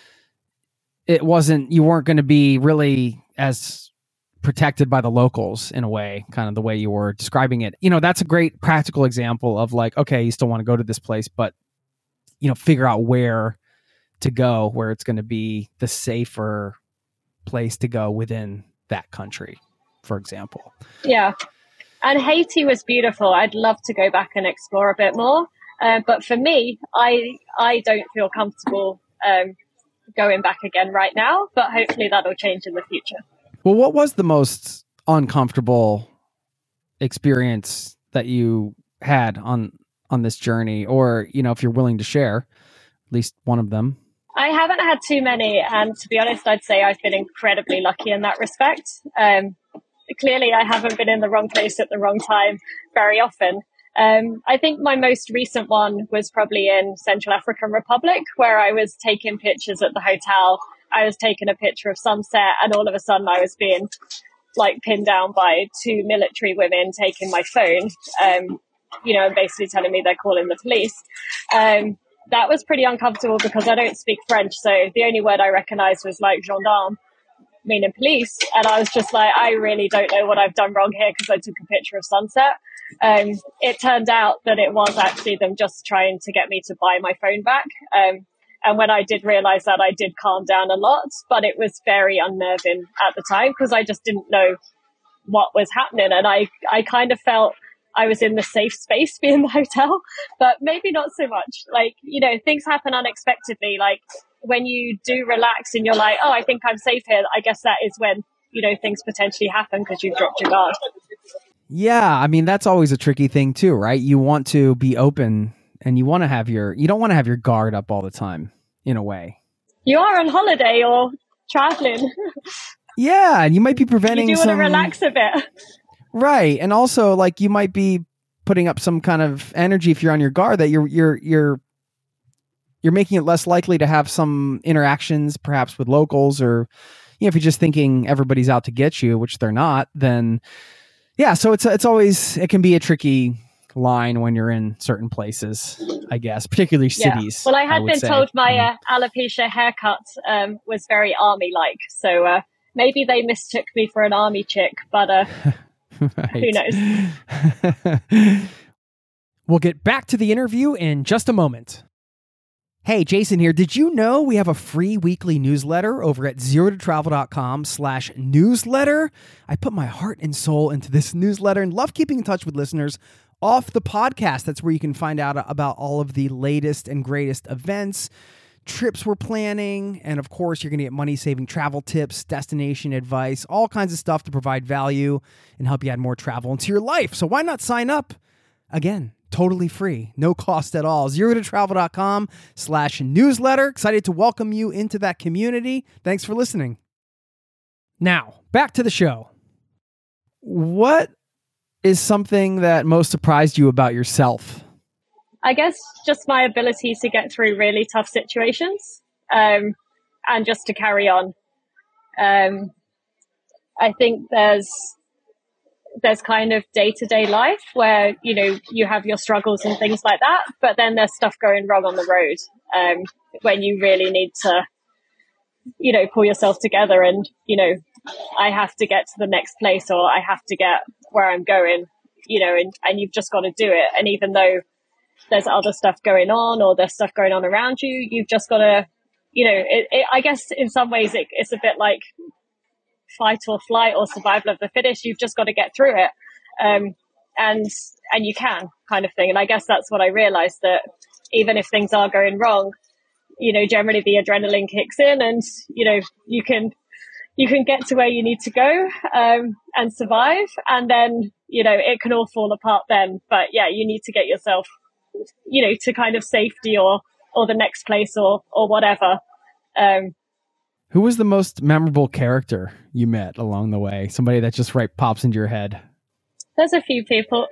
it wasn't, you weren't going to be really as protected by the locals in a way, kind of the way you were describing it. You know, that's a great practical example of like, okay, you still want to go to this place, but, you know, figure out where to go, where it's going to be the safer place to go within that country, for example. Yeah. And Haiti was beautiful. I'd love to go back and explore a bit more. Uh, but for me, I, I don't feel comfortable, um, going back again right now, but hopefully that'll change in the future. Well, what was the most uncomfortable experience that you had on on this journey? Or, you know, if you're willing to share at least one of them. I haven't had too many, and to be honest, I'd say I've been incredibly lucky in that respect. Um, clearly, I haven't been in the wrong place at the wrong time very often. Um, I think my most recent one was probably in Central African Republic, where I was taking pictures at the hotel. I was taking a picture of sunset, and all of a sudden I was being like pinned down by two military women taking my phone, um, you know, and basically telling me they're calling the police. Um, that was pretty uncomfortable because I don't speak French. So the only word I recognized was like gendarme, meaning police. And I was just like, I really don't know what I've done wrong here because I took a picture of sunset. Um, it turned out that it was actually them just trying to get me to buy my phone back. Um, and when I did realize that, I did calm down a lot, but it was very unnerving at the time because I just didn't know what was happening. And I, I kind of felt I was in the safe space being the hotel, but maybe not so much. Like, you know, things happen unexpectedly. Like when you do relax and you're like, oh, I think I'm safe here. I guess that is when you know, things potentially happen because you've dropped your guard. Yeah, I mean, that's always a tricky thing too, right? You want to be open and you want to have your, you don't want to have your guard up all the time in a way. You are on holiday or traveling. Yeah, and you might be preventing You do some... want to relax a bit. Right, and also like you might be putting up some kind of energy if you're on your guard that you're you're you're you're making it less likely to have some interactions perhaps with locals, or you know, if you're just thinking everybody's out to get you, which they're not, then yeah, so it's it's always, it can be a tricky line when you're in certain places, I guess, particularly cities. Yeah. Well, I had I been say. told my uh, alopecia haircut um, was very army-like, so uh, maybe they mistook me for an army chick, but uh, who knows? We'll get back to the interview in just a moment. Hey, Jason here. Did you know we have a free weekly newsletter over at zero to travel dot com slash newsletter? I put my heart and soul into this newsletter and love keeping in touch with listeners off the podcast. That's where you can find out about all of the latest and greatest events, trips we're planning, and of course, you're going to get money-saving travel tips, destination advice, all kinds of stuff to provide value and help you add more travel into your life. So why not sign up? Again, totally free, no cost at all. zero to travel dot com slash newsletter. Excited to welcome you into that community. Thanks for listening. Now, back to the show. What is something that most surprised you about yourself? I guess just my ability to get through really tough situations um, and just to carry on. Um, I think there's there's kind of day-to-day life where, you know, you have your struggles and things like that, but then there's stuff going wrong on the road um, when you really need to, you know, pull yourself together and, you know, I have to get to the next place or I have to get where I'm going, you know, and, and you've just got to do it. And even though there's other stuff going on or there's stuff going on around you, you've just got to, you know, it, it, I guess in some ways it, it's a bit like fight or flight or survival of the fittest. You've just got to get through it. Um, and, and you can kind of thing. And I guess that's what I realized, that even if things are going wrong, you know, generally the adrenaline kicks in and, you know, you can, you can get to where you need to go, um, and survive. And then, you know, it can all fall apart then, but yeah, you need to get yourself, you know, to kind of safety or, or the next place or, or whatever. Um, Who was the most memorable character you met along the way? Somebody that just right pops into your head. There's a few people.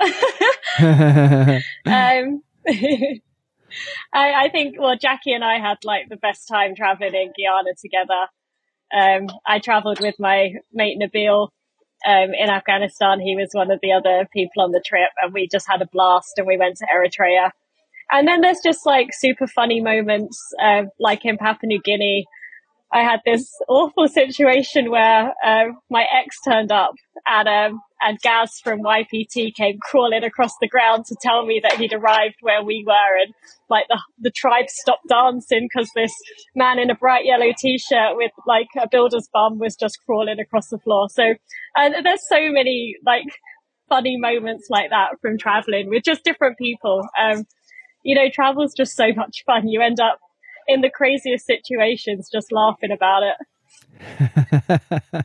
um, I, I think, well, Jackie and I had like the best time traveling in Guyana together. Um, I traveled with my mate Nabil um, in Afghanistan. He was one of the other people on the trip and we just had a blast and we went to Eritrea. And then there's just like super funny moments, uh, like in Papua New Guinea. I had this awful situation where uh, my ex turned up and, um, and Gaz from Y P T came crawling across the ground to tell me that he'd arrived where we were. And like the, the tribe stopped dancing because this man in a bright yellow t-shirt with like a builder's bum was just crawling across the floor. So uh, there's so many like funny moments like that from traveling with just different people. Um, you know, travel's just so much fun. You end up in the craziest situations, just laughing about it.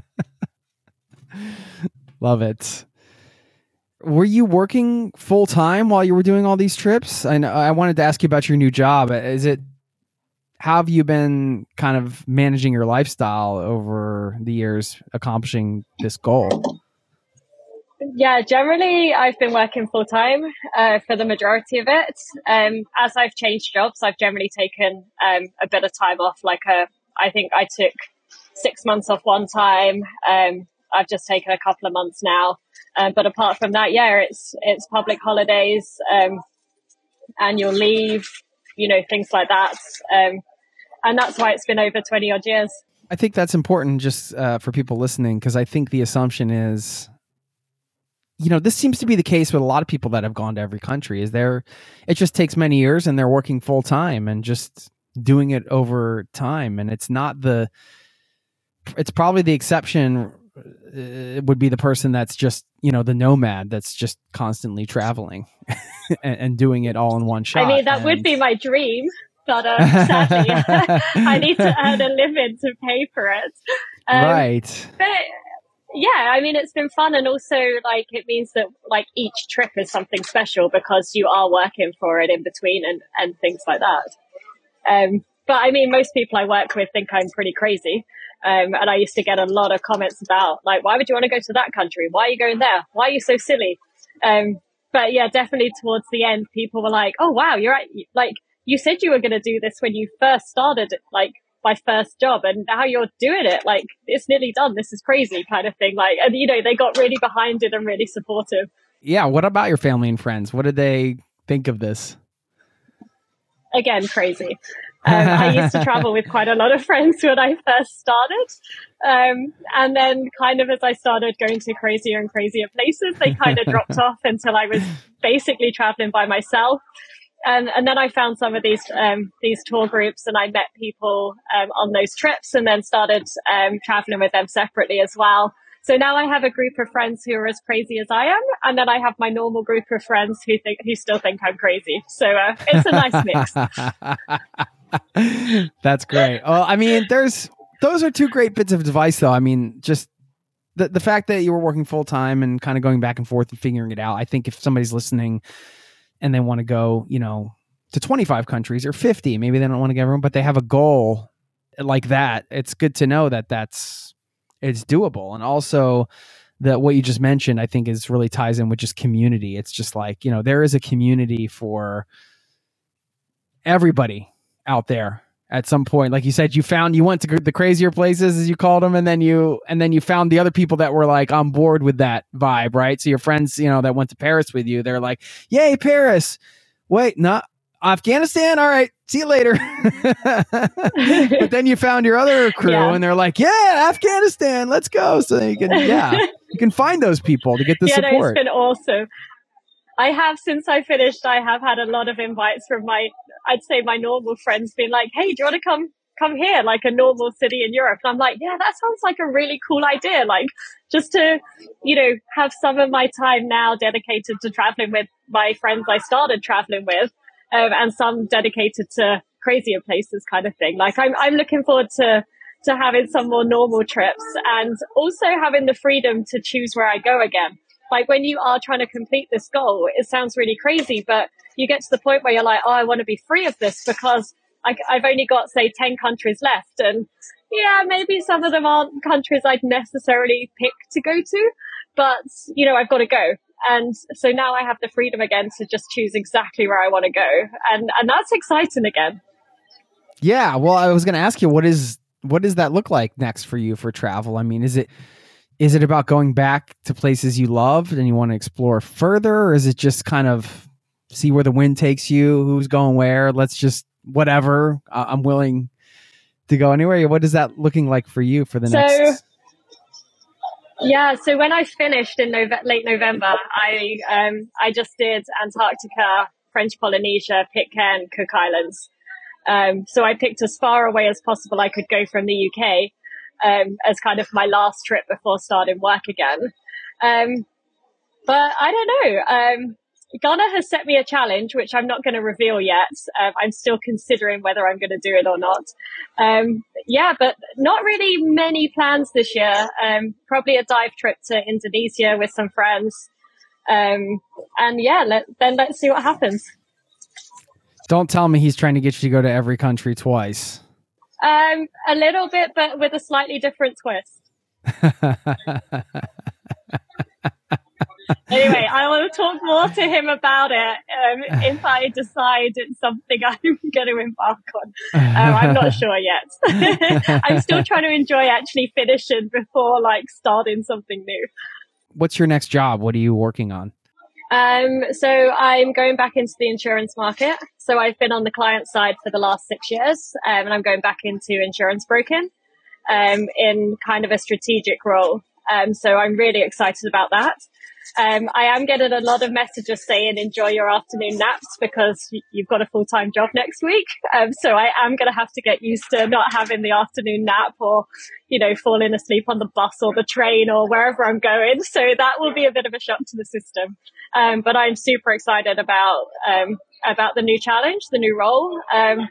Love it. Were you working full time while you were doing all these trips? I know, I wanted to ask you about your new job. Is it, how have you been kind of managing your lifestyle over the years, accomplishing this goal? Yeah, generally I've been working full time uh, for the majority of it. Um, as I've changed jobs, I've generally taken um, a bit of time off. Like a, I think I took six months off one time. Um, I've just taken a couple of months now. Um, but apart from that, yeah, it's it's public holidays, um, annual leave, you know, things like that. Um, and that's why it's been over twenty odd years. I think that's important just uh, for people listening, because I think the assumption is, you know, this seems to be the case with a lot of people that have gone to every country, is there, it just takes many years and they're working full time and just doing it over time. And it's not the, it's probably the exception. It would be the person that's just, you know, the nomad that's just constantly traveling and, and doing it all in one shot. I mean, that and, would be my dream. but uh, sadly, I need to earn a living to pay for it. Um, right. But yeah, I mean, it's been fun. And also, like, it means that, like, each trip is something special because you are working for it in between and, and things like that. Um, but I mean, most people I work with think I'm pretty crazy. Um, and I used to get a lot of comments about, like, why would you want to go to that country? Why are you going there? Why are you so silly? Um, but yeah, definitely towards the end, people were like, oh, wow, you're right. Like, you said you were going to do this when you first started, like, my first job, and now you're doing it. Like, it's nearly done. This is crazy, kind of thing. Like, and you know, they got really behind it and really supportive. Yeah. What about your family and friends? What did they think of this? Again, crazy. Um, I used to travel with quite a lot of friends when I first started. Um, and then kind of as I started going to crazier and crazier places, they kind of dropped off until I was basically traveling by myself. And, and then I found some of these um, these tour groups, and I met people um, on those trips, and then started um, traveling with them separately as well. So now I have a group of friends who are as crazy as I am, and then I have my normal group of friends who think who still think I'm crazy. So uh, it's a nice mix. That's great. Well, I mean, there's those are two great bits of advice, though. I mean, just the the fact that you were working full time and kind of going back and forth and figuring it out. I think if somebody's listening and they want to go, you know, to twenty-five countries or fifty, maybe they don't want to get everyone, but they have a goal like that. It's good to know that that's, it's doable. And also that what you just mentioned, I think is really ties in with just community. It's just like, you know, there is a community for everybody out there at some point. Like you said, you found, you went to the crazier places, as you called them. And then you, and then you found the other people that were like on board with that vibe. Right. So your friends, you know, that went to Paris with you, they're like, yay, Paris. Wait, not Afghanistan. All right. See you later. But then you found your other crew yeah. and they're like, yeah, Afghanistan, let's go. So you can, yeah, you can find those people to get the yeah, support. No, it's been awesome. I have, since I finished, I have had a lot of invites from my, I'd say my normal friends being like, hey, do you want to come, come here? Like a normal city in Europe. And I'm like, yeah, that sounds like a really cool idea. Like just to, you know, have some of my time now dedicated to traveling with my friends I started traveling with, um, and some dedicated to crazier places kind of thing. Like I'm, I'm looking forward to, to having some more normal trips and also having the freedom to choose where I go again. Like when you are trying to complete this goal, it sounds really crazy, but you get to the point where you're like, oh, I want to be free of this because I, I've only got, say, ten countries left. And yeah, maybe some of them aren't countries I'd necessarily pick to go to, but, you know, I've got to go. And so now I have the freedom again to just choose exactly where I want to go. And, and that's exciting again. Yeah. Well, I was going to ask you, what is, what does that look like next for you for travel? I mean, is it, Is it about going back to places you loved and you want to explore further? Or is it just kind of see where the wind takes you, who's going where? Let's just, whatever, uh, I'm willing to go anywhere. What is that looking like for you for the so, next? Yeah. So when I finished in Nove- late November, I, um, I just did Antarctica, French Polynesia, Pitcairn, Cook Islands. Um, so I picked as far away as possible I could go from the U K. Um, as kind of my last trip before starting work again. Um, but I don't know. Um, Ghana has set me a challenge, which I'm not going to reveal yet. Um, I'm still considering whether I'm going to do it or not. Um, yeah, but not really many plans this year. Um, probably a dive trip to Indonesia with some friends. Um, and yeah, let, then let's see what happens. Don't tell me he's trying to get you to go to every country twice. Um, a little bit, but with a slightly different twist. Anyway, I will talk more to him about it um, if I decide it's something I'm going to embark on. Um, I'm not sure yet. I'm still trying to enjoy actually finishing before like starting something new. What's your next job? What are you working on? Um, so I'm going back into the insurance market. So I've been on the client side for the last six years, um, and I'm going back into insurance broking, um, in kind of a strategic role. Um, so I'm really excited about that. Um, I am getting a lot of messages saying enjoy your afternoon naps because you've got a full-time job next week. Um, so I am going to have to get used to not having the afternoon nap or, you know, falling asleep on the bus or the train or wherever I'm going. So that will be a bit of a shock to the system. Um, but I'm super excited about, um, about the new challenge, the new role. Um,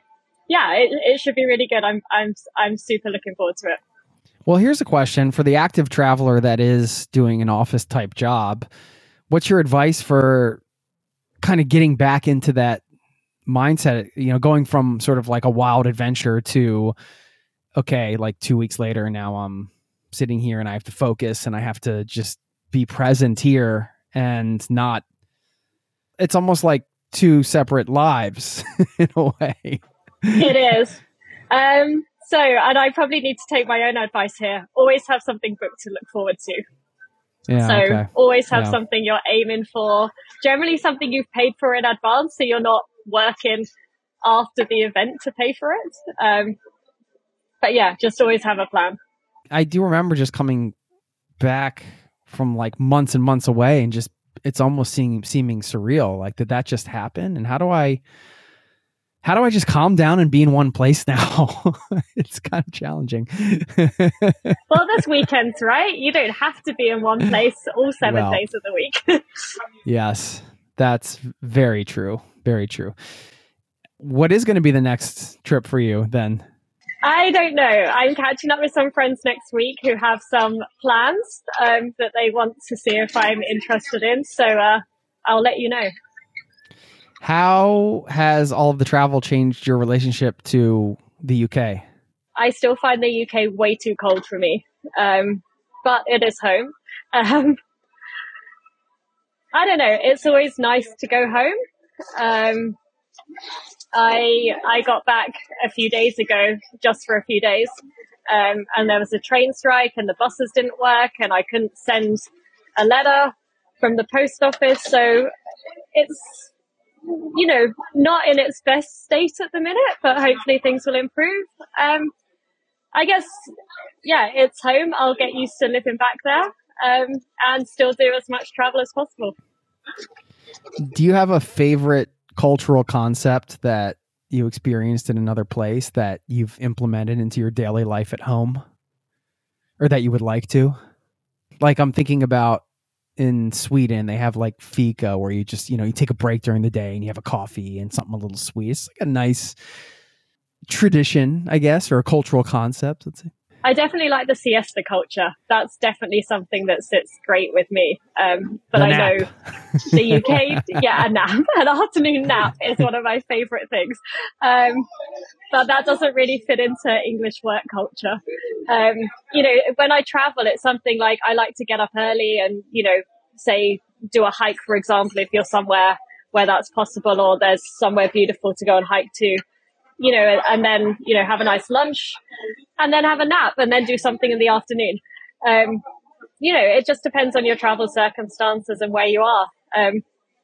yeah, it, it should be really good. I'm I'm I'm super looking forward to it. Well, here's a question for the active traveler that is doing an office type job. What's your advice for kind of getting back into that mindset, you know, going from sort of like a wild adventure to, okay, like two weeks later, now I'm sitting here and I have to focus and I have to just be present here and not, it's almost like two separate lives in a way. It is. Um, so, and I probably need to take my own advice here. Always have something booked to look forward to. Yeah, so okay. always have yeah. something you're aiming for. Generally something you've paid for in advance, so you're not working after the event to pay for it. Um, but yeah, just always have a plan. I do remember just coming back from like months and months away and just, it's almost seeming, seeming surreal. Like, did that just happen? And how do I, how do I just calm down and be in one place now? It's kind of challenging. Well, there's weekends, right? You don't have to be in one place all seven well, days of the week. Yes, that's very true. Very true. What is going to be the next trip for you then? I don't know. I'm catching up with some friends next week who have some plans um, that they want to see if I'm interested in. So uh, I'll let you know. How has all of the travel changed your relationship to the U K? I still find the U K way too cold for me, um, but it is home. Um, I don't know. It's always nice to go home. Um, I I got back a few days ago, just for a few days, um, and there was a train strike and the buses didn't work and I couldn't send a letter from the post office. So it's, you know, not in its best state at the minute, but hopefully things will improve. Um, I guess, yeah, it's home. I'll get used to living back there um, and still do as much travel as possible. Do you have a favorite cultural concept that you experienced in another place that you've implemented into your daily life at home or that you would like to? Like, I'm thinking about in Sweden, they have like fika where you just, you know, you take a break during the day and you have a coffee and something a little sweet. It's like a nice tradition, I guess, or a cultural concept, let's say. I definitely like the siesta culture. That's definitely something that sits great with me. Um, but the I nap. know the U K, yeah, a nap, an afternoon nap is one of my favorite things. Um, but that doesn't really fit into English work culture. Um, you know, when I travel, it's something like I like to get up early and, you know, say do a hike, for example, if you're somewhere where that's possible or there's somewhere beautiful to go and hike to. You know, and then, you know, have a nice lunch and then have a nap and then do something in the afternoon. Um, you know, it just depends on your travel circumstances and where you are. Um,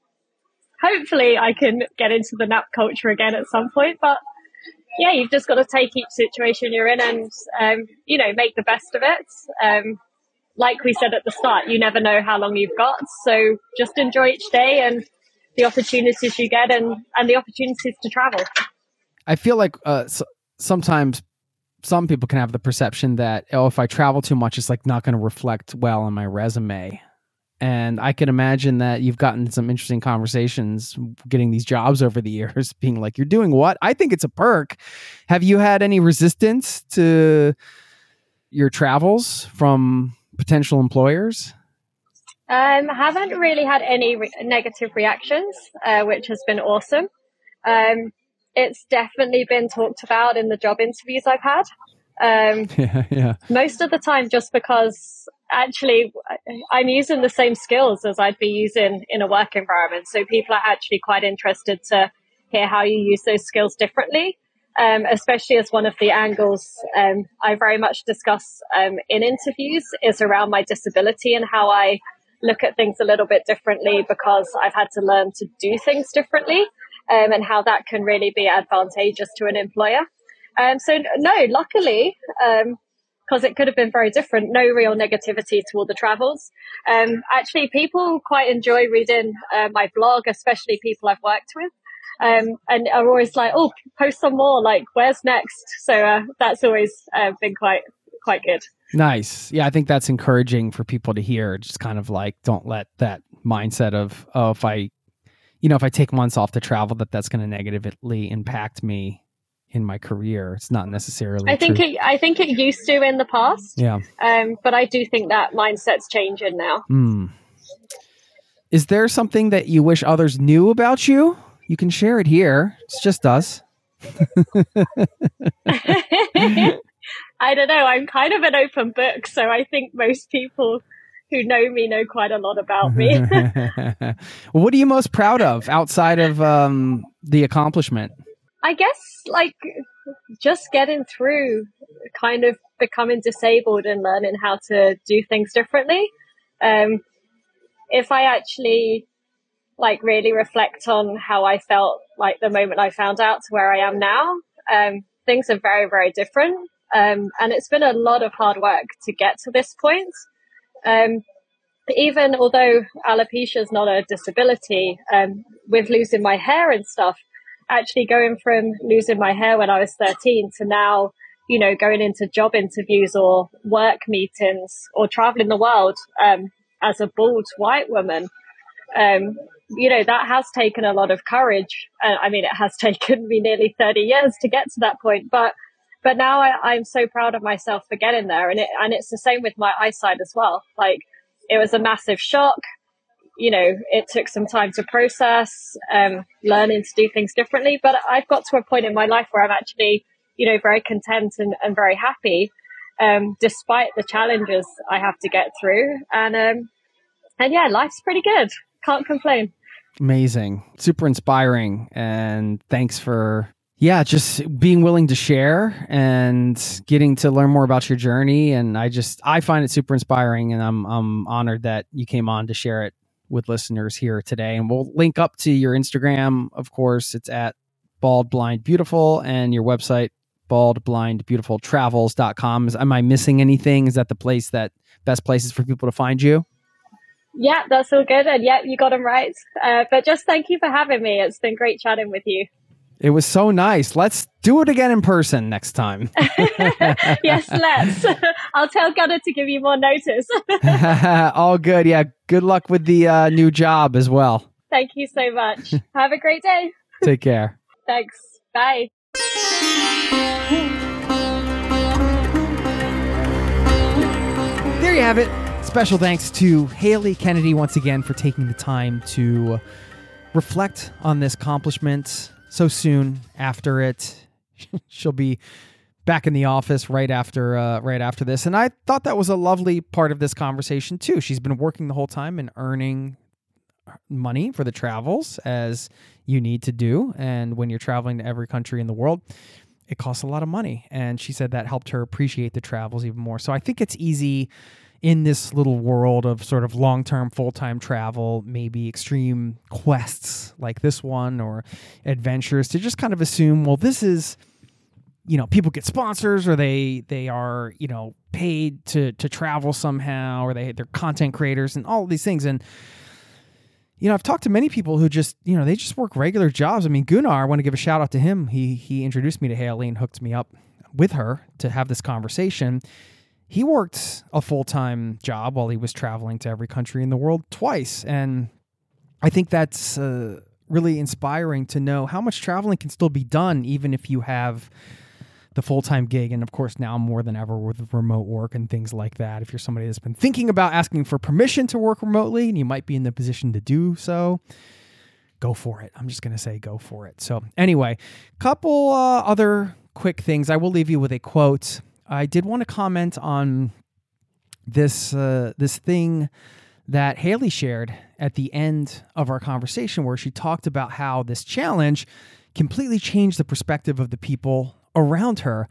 hopefully I can get into the nap culture again at some point, but yeah, you've just got to take each situation you're in and, um, you know, make the best of it. Um, like we said at the start, you never know how long you've got. So just enjoy each day and the opportunities you get and, and the opportunities to travel. I feel like uh, s- sometimes some people can have the perception that, oh, if I travel too much, it's like not going to reflect well on my resume. And I can imagine that you've gotten some interesting conversations getting these jobs over the years, being like, you're doing what? I think it's a perk. Have you had any resistance to your travels from potential employers? Um, haven't really had any re- negative reactions, uh, which has been awesome. Um, It's definitely been talked about in the job interviews I've had. Um, yeah, yeah. Most of the time, just because actually I'm using the same skills as I'd be using in a work environment. So people are actually quite interested to hear how you use those skills differently, um, especially as one of the angles um, I very much discuss um, in interviews is around my disability and how I look at things a little bit differently because I've had to learn to do things differently. Um, and how that can really be advantageous to an employer. Um, so no, luckily, because um, it could have been very different, no real negativity to all the travels. Um, actually, people quite enjoy reading uh, my blog, especially people I've worked with, um, and are always like, oh, post some more, like, where's next? So uh, that's always uh, been quite quite good. Nice. Yeah, I think that's encouraging for people to hear. Just kind of like, don't let that mindset of, oh, if I You know, if I take months off to travel, that that's going to negatively impact me in my career. It's not necessarily I think true. it, I think it used to in the past. Yeah. Um, but I do think that mindset's changing now. Mm. Is there something that you wish others knew about you? You can share it here. It's just us. I don't know. I'm kind of an open book, so I think most people who know me know quite a lot about me. What are you most proud of outside of um, the accomplishment? I guess like just getting through kind of becoming disabled and learning how to do things differently. Um, if I actually like really reflect on how I felt like the moment I found out to where I am now, um, things are very, very different. Um, and it's been a lot of hard work to get to this point. Um, even although alopecia is not a disability, um, with losing my hair and stuff, actually going from losing my hair when I was thirteen to now, you know, going into job interviews or work meetings or traveling the world, um, as a bald white woman, um, you know, that has taken a lot of courage. Uh, I mean, it has taken me nearly thirty years to get to that point, but, but now I, I'm so proud of myself for getting there. And it, and it's the same with my eyesight as well. Like, it was a massive shock. You know, it took some time to process, um, learning to do things differently. But I've got to a point in my life where I'm actually, you know, very content and, and very happy, um, despite the challenges I have to get through. And, um, and yeah, life's pretty good. Can't complain. Amazing. Super inspiring. And thanks for, yeah, just being willing to share and getting to learn more about your journey. And I just, I find it super inspiring, and I'm, I'm honored that you came on to share it with listeners here today. And we'll link up to your Instagram. Of course, it's at Bald Blind Beautiful, and your website, bald blind beautiful travels dot com. Am I missing anything? Is that the place that best places for people to find you? Yeah, that's all good. And yeah, you got them right. Uh, but just thank you for having me. It's been great chatting with you. It was so nice. Let's do it again in person next time. Yes, let's. I'll tell Gunnar to give you more notice. All good. Yeah. Good luck with the uh, new job as well. Thank you so much. Have a great day. Take care. Thanks. Bye. There you have it. Special thanks to Haley Kennedy once again for taking the time to reflect on this accomplishment so soon after it. She'll be back in the office right after uh, right after this. And I thought that was a lovely part of this conversation too. She's been working the whole time and earning money for the travels, as you need to do. And when you're traveling to every country in the world, it costs a lot of money. And she said that helped her appreciate the travels even more. So I think it's easy in this little world of sort of long-term, full-time travel, maybe extreme quests like this one or adventures, to just kind of assume, well, this is, you know, people get sponsors, or they they are, you know, paid to to travel somehow, or they they're content creators and all of these things. And you know, I've talked to many people who just, you know, they just work regular jobs. I mean, Gunnar, I want to give a shout out to him. He he introduced me to Haley and hooked me up with her to have this conversation. He worked a full-time job while he was traveling to every country in the world twice. And I think that's uh, really inspiring to know how much traveling can still be done, even if you have the full-time gig. And of course, now more than ever with remote work and things like that. If you're somebody that's been thinking about asking for permission to work remotely and you might be in the position to do so, go for it. I'm just going to say go for it. So anyway, couple uh, other quick things. I will leave you with a quote. I did want to comment on this uh, this thing that Haley shared at the end of our conversation, where she talked about how this challenge completely changed the perspective of the people around her.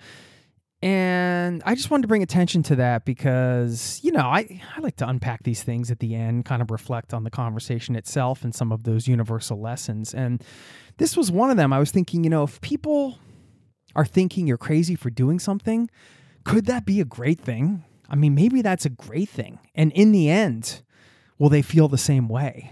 And I just wanted to bring attention to that because, you know, I, I like to unpack these things at the end, kind of reflect on the conversation itself and some of those universal lessons. And this was one of them. I was thinking, you know, if people are thinking you're crazy for doing something, could that be a great thing? I mean, maybe that's a great thing. And in the end, will they feel the same way?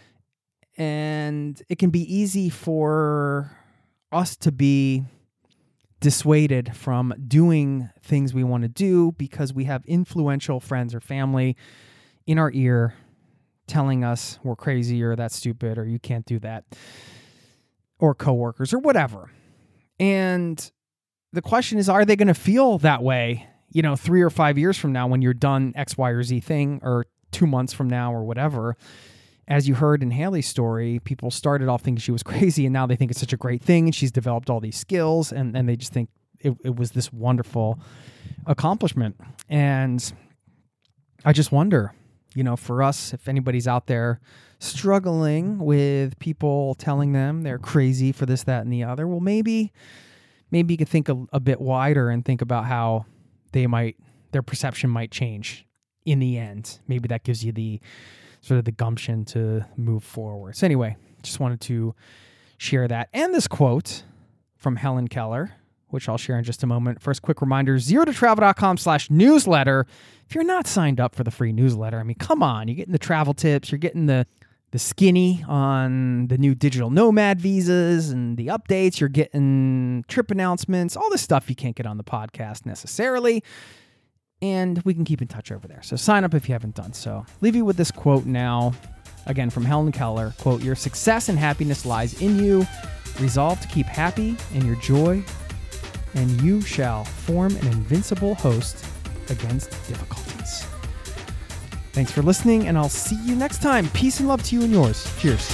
And it can be easy for us to be dissuaded from doing things we want to do because we have influential friends or family in our ear telling us we're crazy or that's stupid or you can't do that, or coworkers or whatever. And the question is, are they going to feel that way, you know, three or five years from now when you're done X, Y, or Z thing, or two months from now or whatever? As you heard in Haley's story, people started off thinking she was crazy, and now they think it's such a great thing, and she's developed all these skills, and, and they just think it, it was this wonderful accomplishment. And I just wonder, you know, for us, if anybody's out there struggling with people telling them they're crazy for this, that, and the other, well, maybe maybe you could think a, a bit wider and think about how they might, their perception might change in the end. Maybe that gives you the sort of the gumption to move forward. So anyway, just wanted to share that. And this quote from Helen Keller, which I'll share in just a moment. First, quick reminder, zero to travel dot com slash newsletter. If you're not signed up for the free newsletter, I mean, come on, you're getting the travel tips, you're getting the the skinny on the new digital nomad visas and the updates, you're getting trip announcements, all this stuff you can't get on the podcast necessarily. And we can keep in touch over there. So sign up if you haven't done so. Leave you with this quote now, again from Helen Keller, quote, "Your success and happiness lies in you. Resolve to keep happy in your joy, and you shall form an invincible host against difficulties." Thanks for listening, and I'll see you next time. Peace and love to you and yours. Cheers.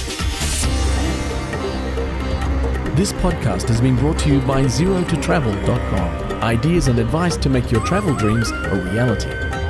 This podcast has been brought to you by zero to travel dot com. Ideas and advice to make your travel dreams a reality.